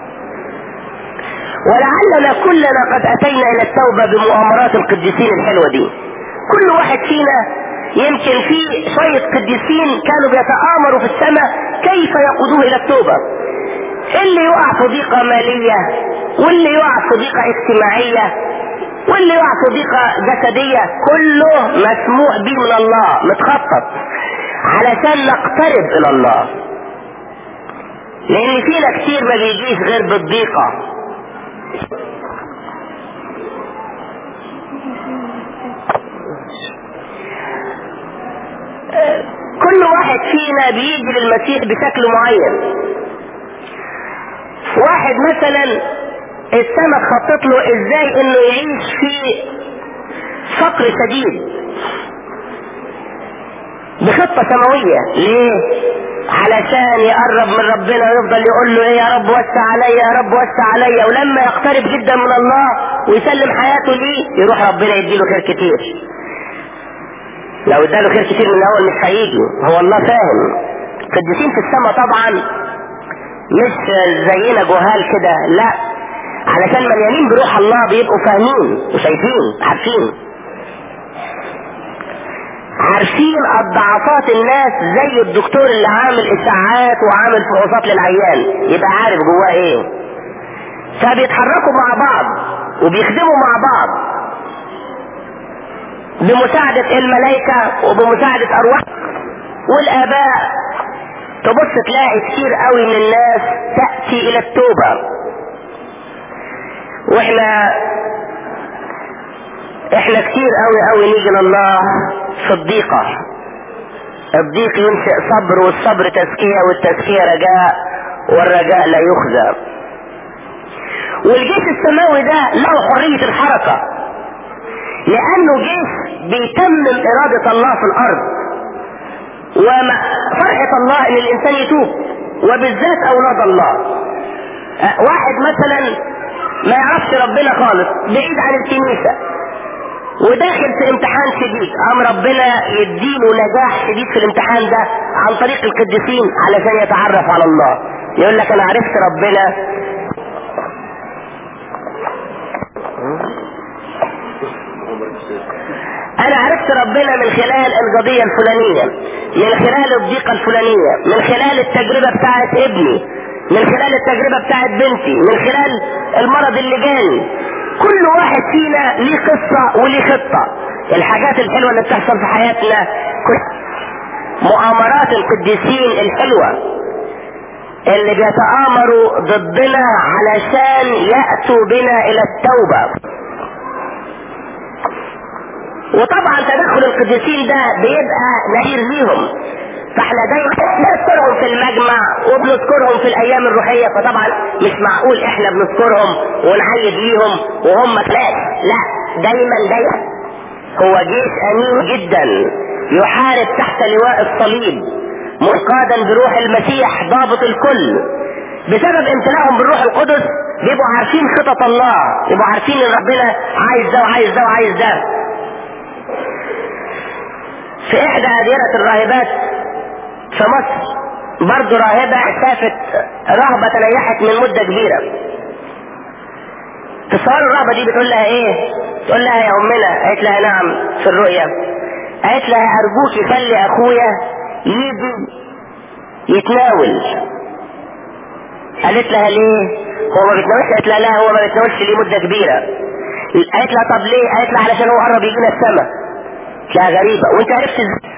ولعلنا كلنا قد اتينا الى التوبة بمؤامرات القديسين الحلوة دي. كل واحد فينا يمكن في شوية قديسين كانوا بيتآمروا في السماء كيف يقودوه الى التوبة. اللي يقع في ضيقة مالية، واللي يقع في ضيقة اجتماعية، واللي يقع في ضيقة جسدية، كله مسموح به من الله، متخطط علشان نقترب الى الله. لان فينا كتير ما بيجيش غير بالضيقة. كل واحد فينا بيجي للمسيح بشكل معين. واحد مثلا السماء خطط له ازاي انه يعيش في فقر شديد بخطة سماوية. ليه؟ علشان يقرب من ربنا ويفضل يقول له ايه يا رب وسع عليا يا رب وسع عليا، ولما يقترب جدا من الله ويسلم حياته ليه يروح ربنا يديله خير كتير. لو اداله خير كتير من الاول مش هيجي، هو الله فاهم. القديسين في السماء طبعا مش زينا جهال كده، لا، علشان مليانين بروح الله بيبقوا فاهمين وشايفين عارفين الضعفات الناس، زي الدكتور اللي عامل اشاعات وعامل فحوصات للعيان يبقى عارف جواه ايه. فبيتحركوا مع بعض وبيخدموا مع بعض بمساعدة الملائكة وبمساعدة ارواح. والاباء تبص تلاقي كتير قوي من الناس تأتي الى التوبة، واحنا كتير قوي نيجي لله في الضيقة. الضيق ينشئ صبر، والصبر تزكية، والتزكية رجاء، والرجاء لا يخزى. والجيش السماوي ده له حرية الحركة، لانه جيش بيتمم ارادة الله في الارض. وفرحة الله ان الانسان يتوب، وبالذات اولاد الله. واحد مثلا ما يعرفش ربنا خالص، بعيد عن الكنيسة، وداخل في امتحان شديد، قام ربنا يديله نجاح شديد في الامتحان ده عن طريق القديسين علشان يتعرف على الله. يقول لك انا عرفت ربنا من خلال القضية الفلانية، من خلال الضيقة الفلانية، من خلال التجربة بتاعت ابني، من خلال التجربة بتاعت بنتي، من خلال المرض اللي جاني. كل واحد فينا ليه قصة وليه خطة. الحاجات الحلوة اللي بتحصل في حياتنا مؤامرات القديسين الحلوة اللي بيتآمروا ضدنا علشان يأتوا بنا الى التوبة. وطبعا تدخل القديسين ده بيبقى نذير ليهم، فاحنا دايما بنذكرهم في المجمع وبنذكرهم في الايام الروحية. فطبعا مش معقول احنا بنذكرهم ونعيد ليهم وهم كلاش، لا، دايما هو جيش امين جدا يحارب تحت لواء الصليب، منقادا بروح المسيح ضابط الكل. بسبب امتلاءهم بالروح القدس بيبقوا عارفين خطط الله، بيبقوا عارفين ان ربنا عايز ده وعايز ده وعايز ده. في احدى اديرة الراهبات في مصر برضو راهبة شافت رهبة تنيحت من مدة كبيرة. تصور الرهبة دي بتقول لها ايه؟ تقول لها يا امنا، قالت لها نعم في الرؤية، قالت لها ارجوكي خلي اخويا يجي يتناول. قالت لها ليه؟ هو ما بيتناولش؟ قالت لها لا، هو ما بيتناولش ليه مدة كبيرة. قالت لها طب ليه؟ قالت لها علشان هو قرب يجينا السماء. لا غريبة، وانت عرفت ازاي؟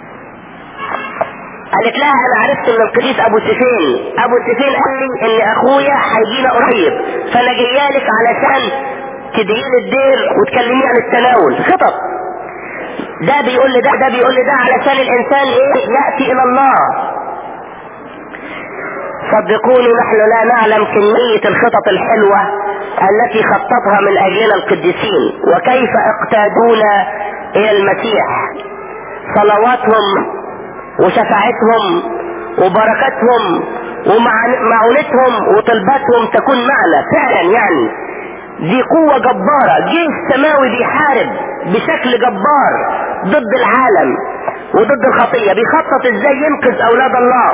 قالت لها انا عرفت من القديس ابو سفين قال لي ان اخويا هيجينا قريب، فانا جايالك علشان تدعيلي الدير وتكلميه عن التناول. خطط، ده بيقول لي ده بيقول لي ده، علشان الانسان ايه؟ يأتي الى الله. صدقوني نحن لا نعلم كمية الخطط الحلوة التي خططها من اجلنا القديسين وكيف اقتادونا الى المسيح. صلواتهم وشفاعتهم وبركاتهم ومعونتهم وطلباتهم تكون معنا فعلا. يعني دي قوة جبارة، جيش سماوي بيحارب بشكل جبار ضد العالم وضد الخطية، بيخطط ازاي ينقذ اولاد الله.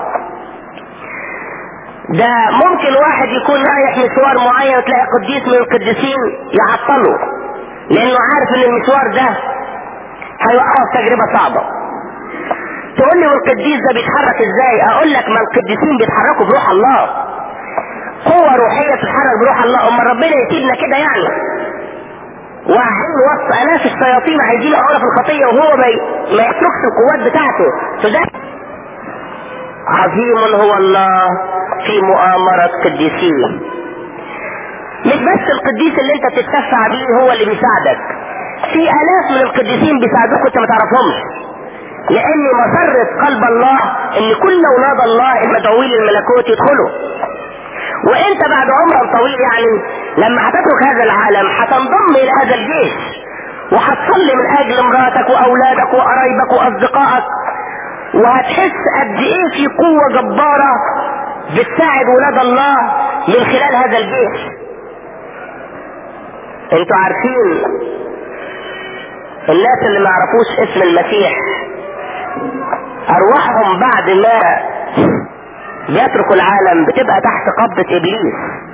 ده ممكن واحد يكون رايح مشوار معين وتلاقي قديس من القديسين يعطله لانه عارف ان المشوار ده هيوقف تجربة صعبة. تقول لي والقديس ده بيتحرك ازاي؟ اقول لك ما القديسين بيتحركوا بروح الله، قوة روحية تتحرك بروح الله. اما ربنا يسيبنا كده يعني وعين وسط الاف الشياطين عايزين يقعوا في الخطية وهو ما يتركش القوات بتاعته؟ فده عظيم هو الله في مؤامرة قديسين. مش بس القديس اللي انت بتتشفع بيه هو اللي بيساعدك، في الاف من القديسين بيساعدوك وانت ما تعرفهمش، لان مسرة قلب الله ان كل اولاد الله المدعوين للملكوت يدخلوا. وانت بعد عمر طويل يعني لما هتترك هذا العالم هتنضم الى هذا الجيش وهتصلي من اجل مراتك واولادك وقرايبك واصدقائك، وهتحس قد ايه في قوة جبارة بتساعد ولاد الله من خلال هذا الجيش. انتوا عارفين الناس اللي ما عرفوش اسم المسيح ارواحهم بعد ما بيتركوا العالم بتبقى تحت قبضة ابليس،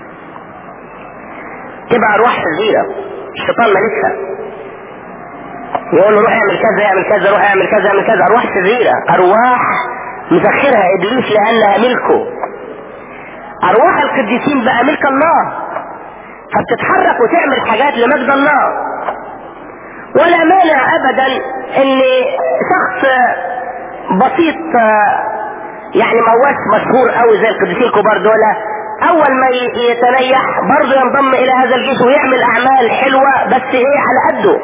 تبقى ارواح شريرة الشيطان مالكها، يقول له روح اعمل كذا اعمل كذا، روح اعمل كذا اعمل كذا. ارواح شريرة، ارواح مسخرها ابليس لانها ملكه. ارواح القديسين بقى ملك الله، فبتتحرك وتعمل حاجات لمجد الله. ولا مانع ابدا ان شخص بسيط يعني ما هوش مشهور قوي زي القديسين الكبار دول، اول ما يتنيح برضه ينضم الى هذا الجيش ويعمل اعمال حلوة بس ايه على قده.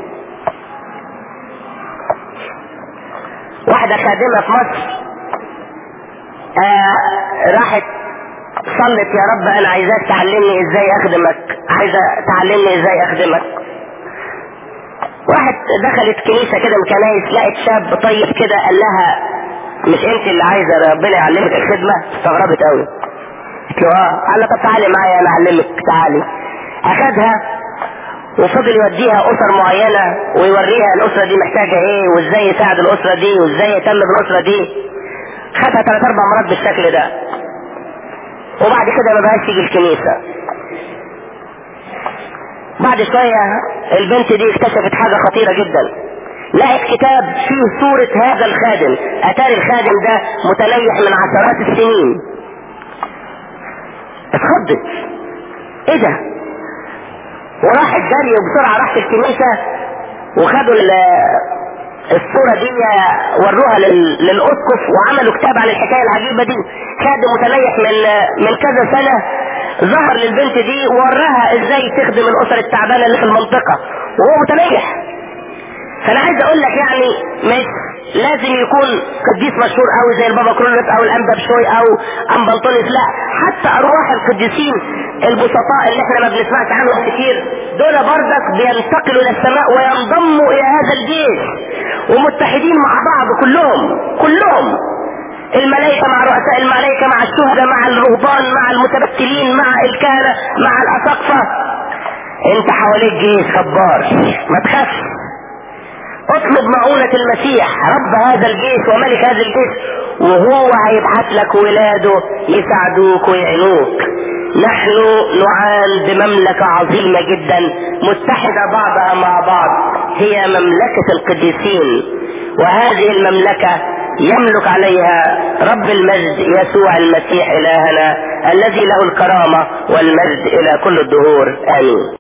واحدة خادمة في مصر راحت صلت يا رب انا عايزاك تعلمني ازاي اخدمك، عايزة تعلمني ازاي اخدمك. واحد دخلت كنيسة كده من كنايس لقت شاب طيب كده قال لها مش انت اللي عايزة ربنا يعلمك الخدمة؟ استغربت قوي، قلت له قال لها طب تعالي معايا انا اعلمك تعالي. اخدها وفضل يوديها اسر معينة ويوريها الاسرة دي محتاجة ايه وازاي يساعد الاسرة دي وازاي يهتم بالاسرة دي. خدها 3-4 مرات بالشكل ده وبعد كده ما بقاش يجي الكنيسة. بعد شوية البنت دي اكتشفت حاجة خطيرة جدا، لقت كتاب فيه صورة هذا الخادم. اتاري الخادم ده متليح من عشرات السنين. اتخضت ايه ده، وراحت جري وبسرعة راحت الكنيسة وخدوا الصورة دي وروها للأسقف وعملوا كتاب عن الحكاية العجيبة دي. خادم متليح من كذا سنة ظهر للبنت دي ووراها ازاي تخدم الأسر التعبانة اللي في المنطقة وهو متليح. فأنا عايز أقول لك يعني مش لازم يكون قديس مشهور قوي زي البابا كرولوس او الانبا بشوي او امبلطونيس، لا، حتى ارواح القديسين البسطاء اللي احنا ما بنسمعش عنهم كتير دول بردك بينتقلوا للسماء وينضموا الى هذا الجيش ومتحدين مع بعض كلهم الملائكة مع رؤساء الملائكة مع الشهداء مع الرهبان مع المتبتلين مع الكهنة مع الاساقفة. انت حواليك جيش جبار، ما تخافش، اطلب معونة المسيح رب هذا الجيش وملك هذا الجيش وهو هيبعث لك ولاده يساعدوك ويعينوك. نحن نعان بمملكة عظيمة جدا متحدة بعضها مع بعض، هي مملكة القديسين، وهذه المملكة يملك عليها رب المجد يسوع المسيح إلهنا الذي له الكرامة والمجد إلى كل الدهور آمين.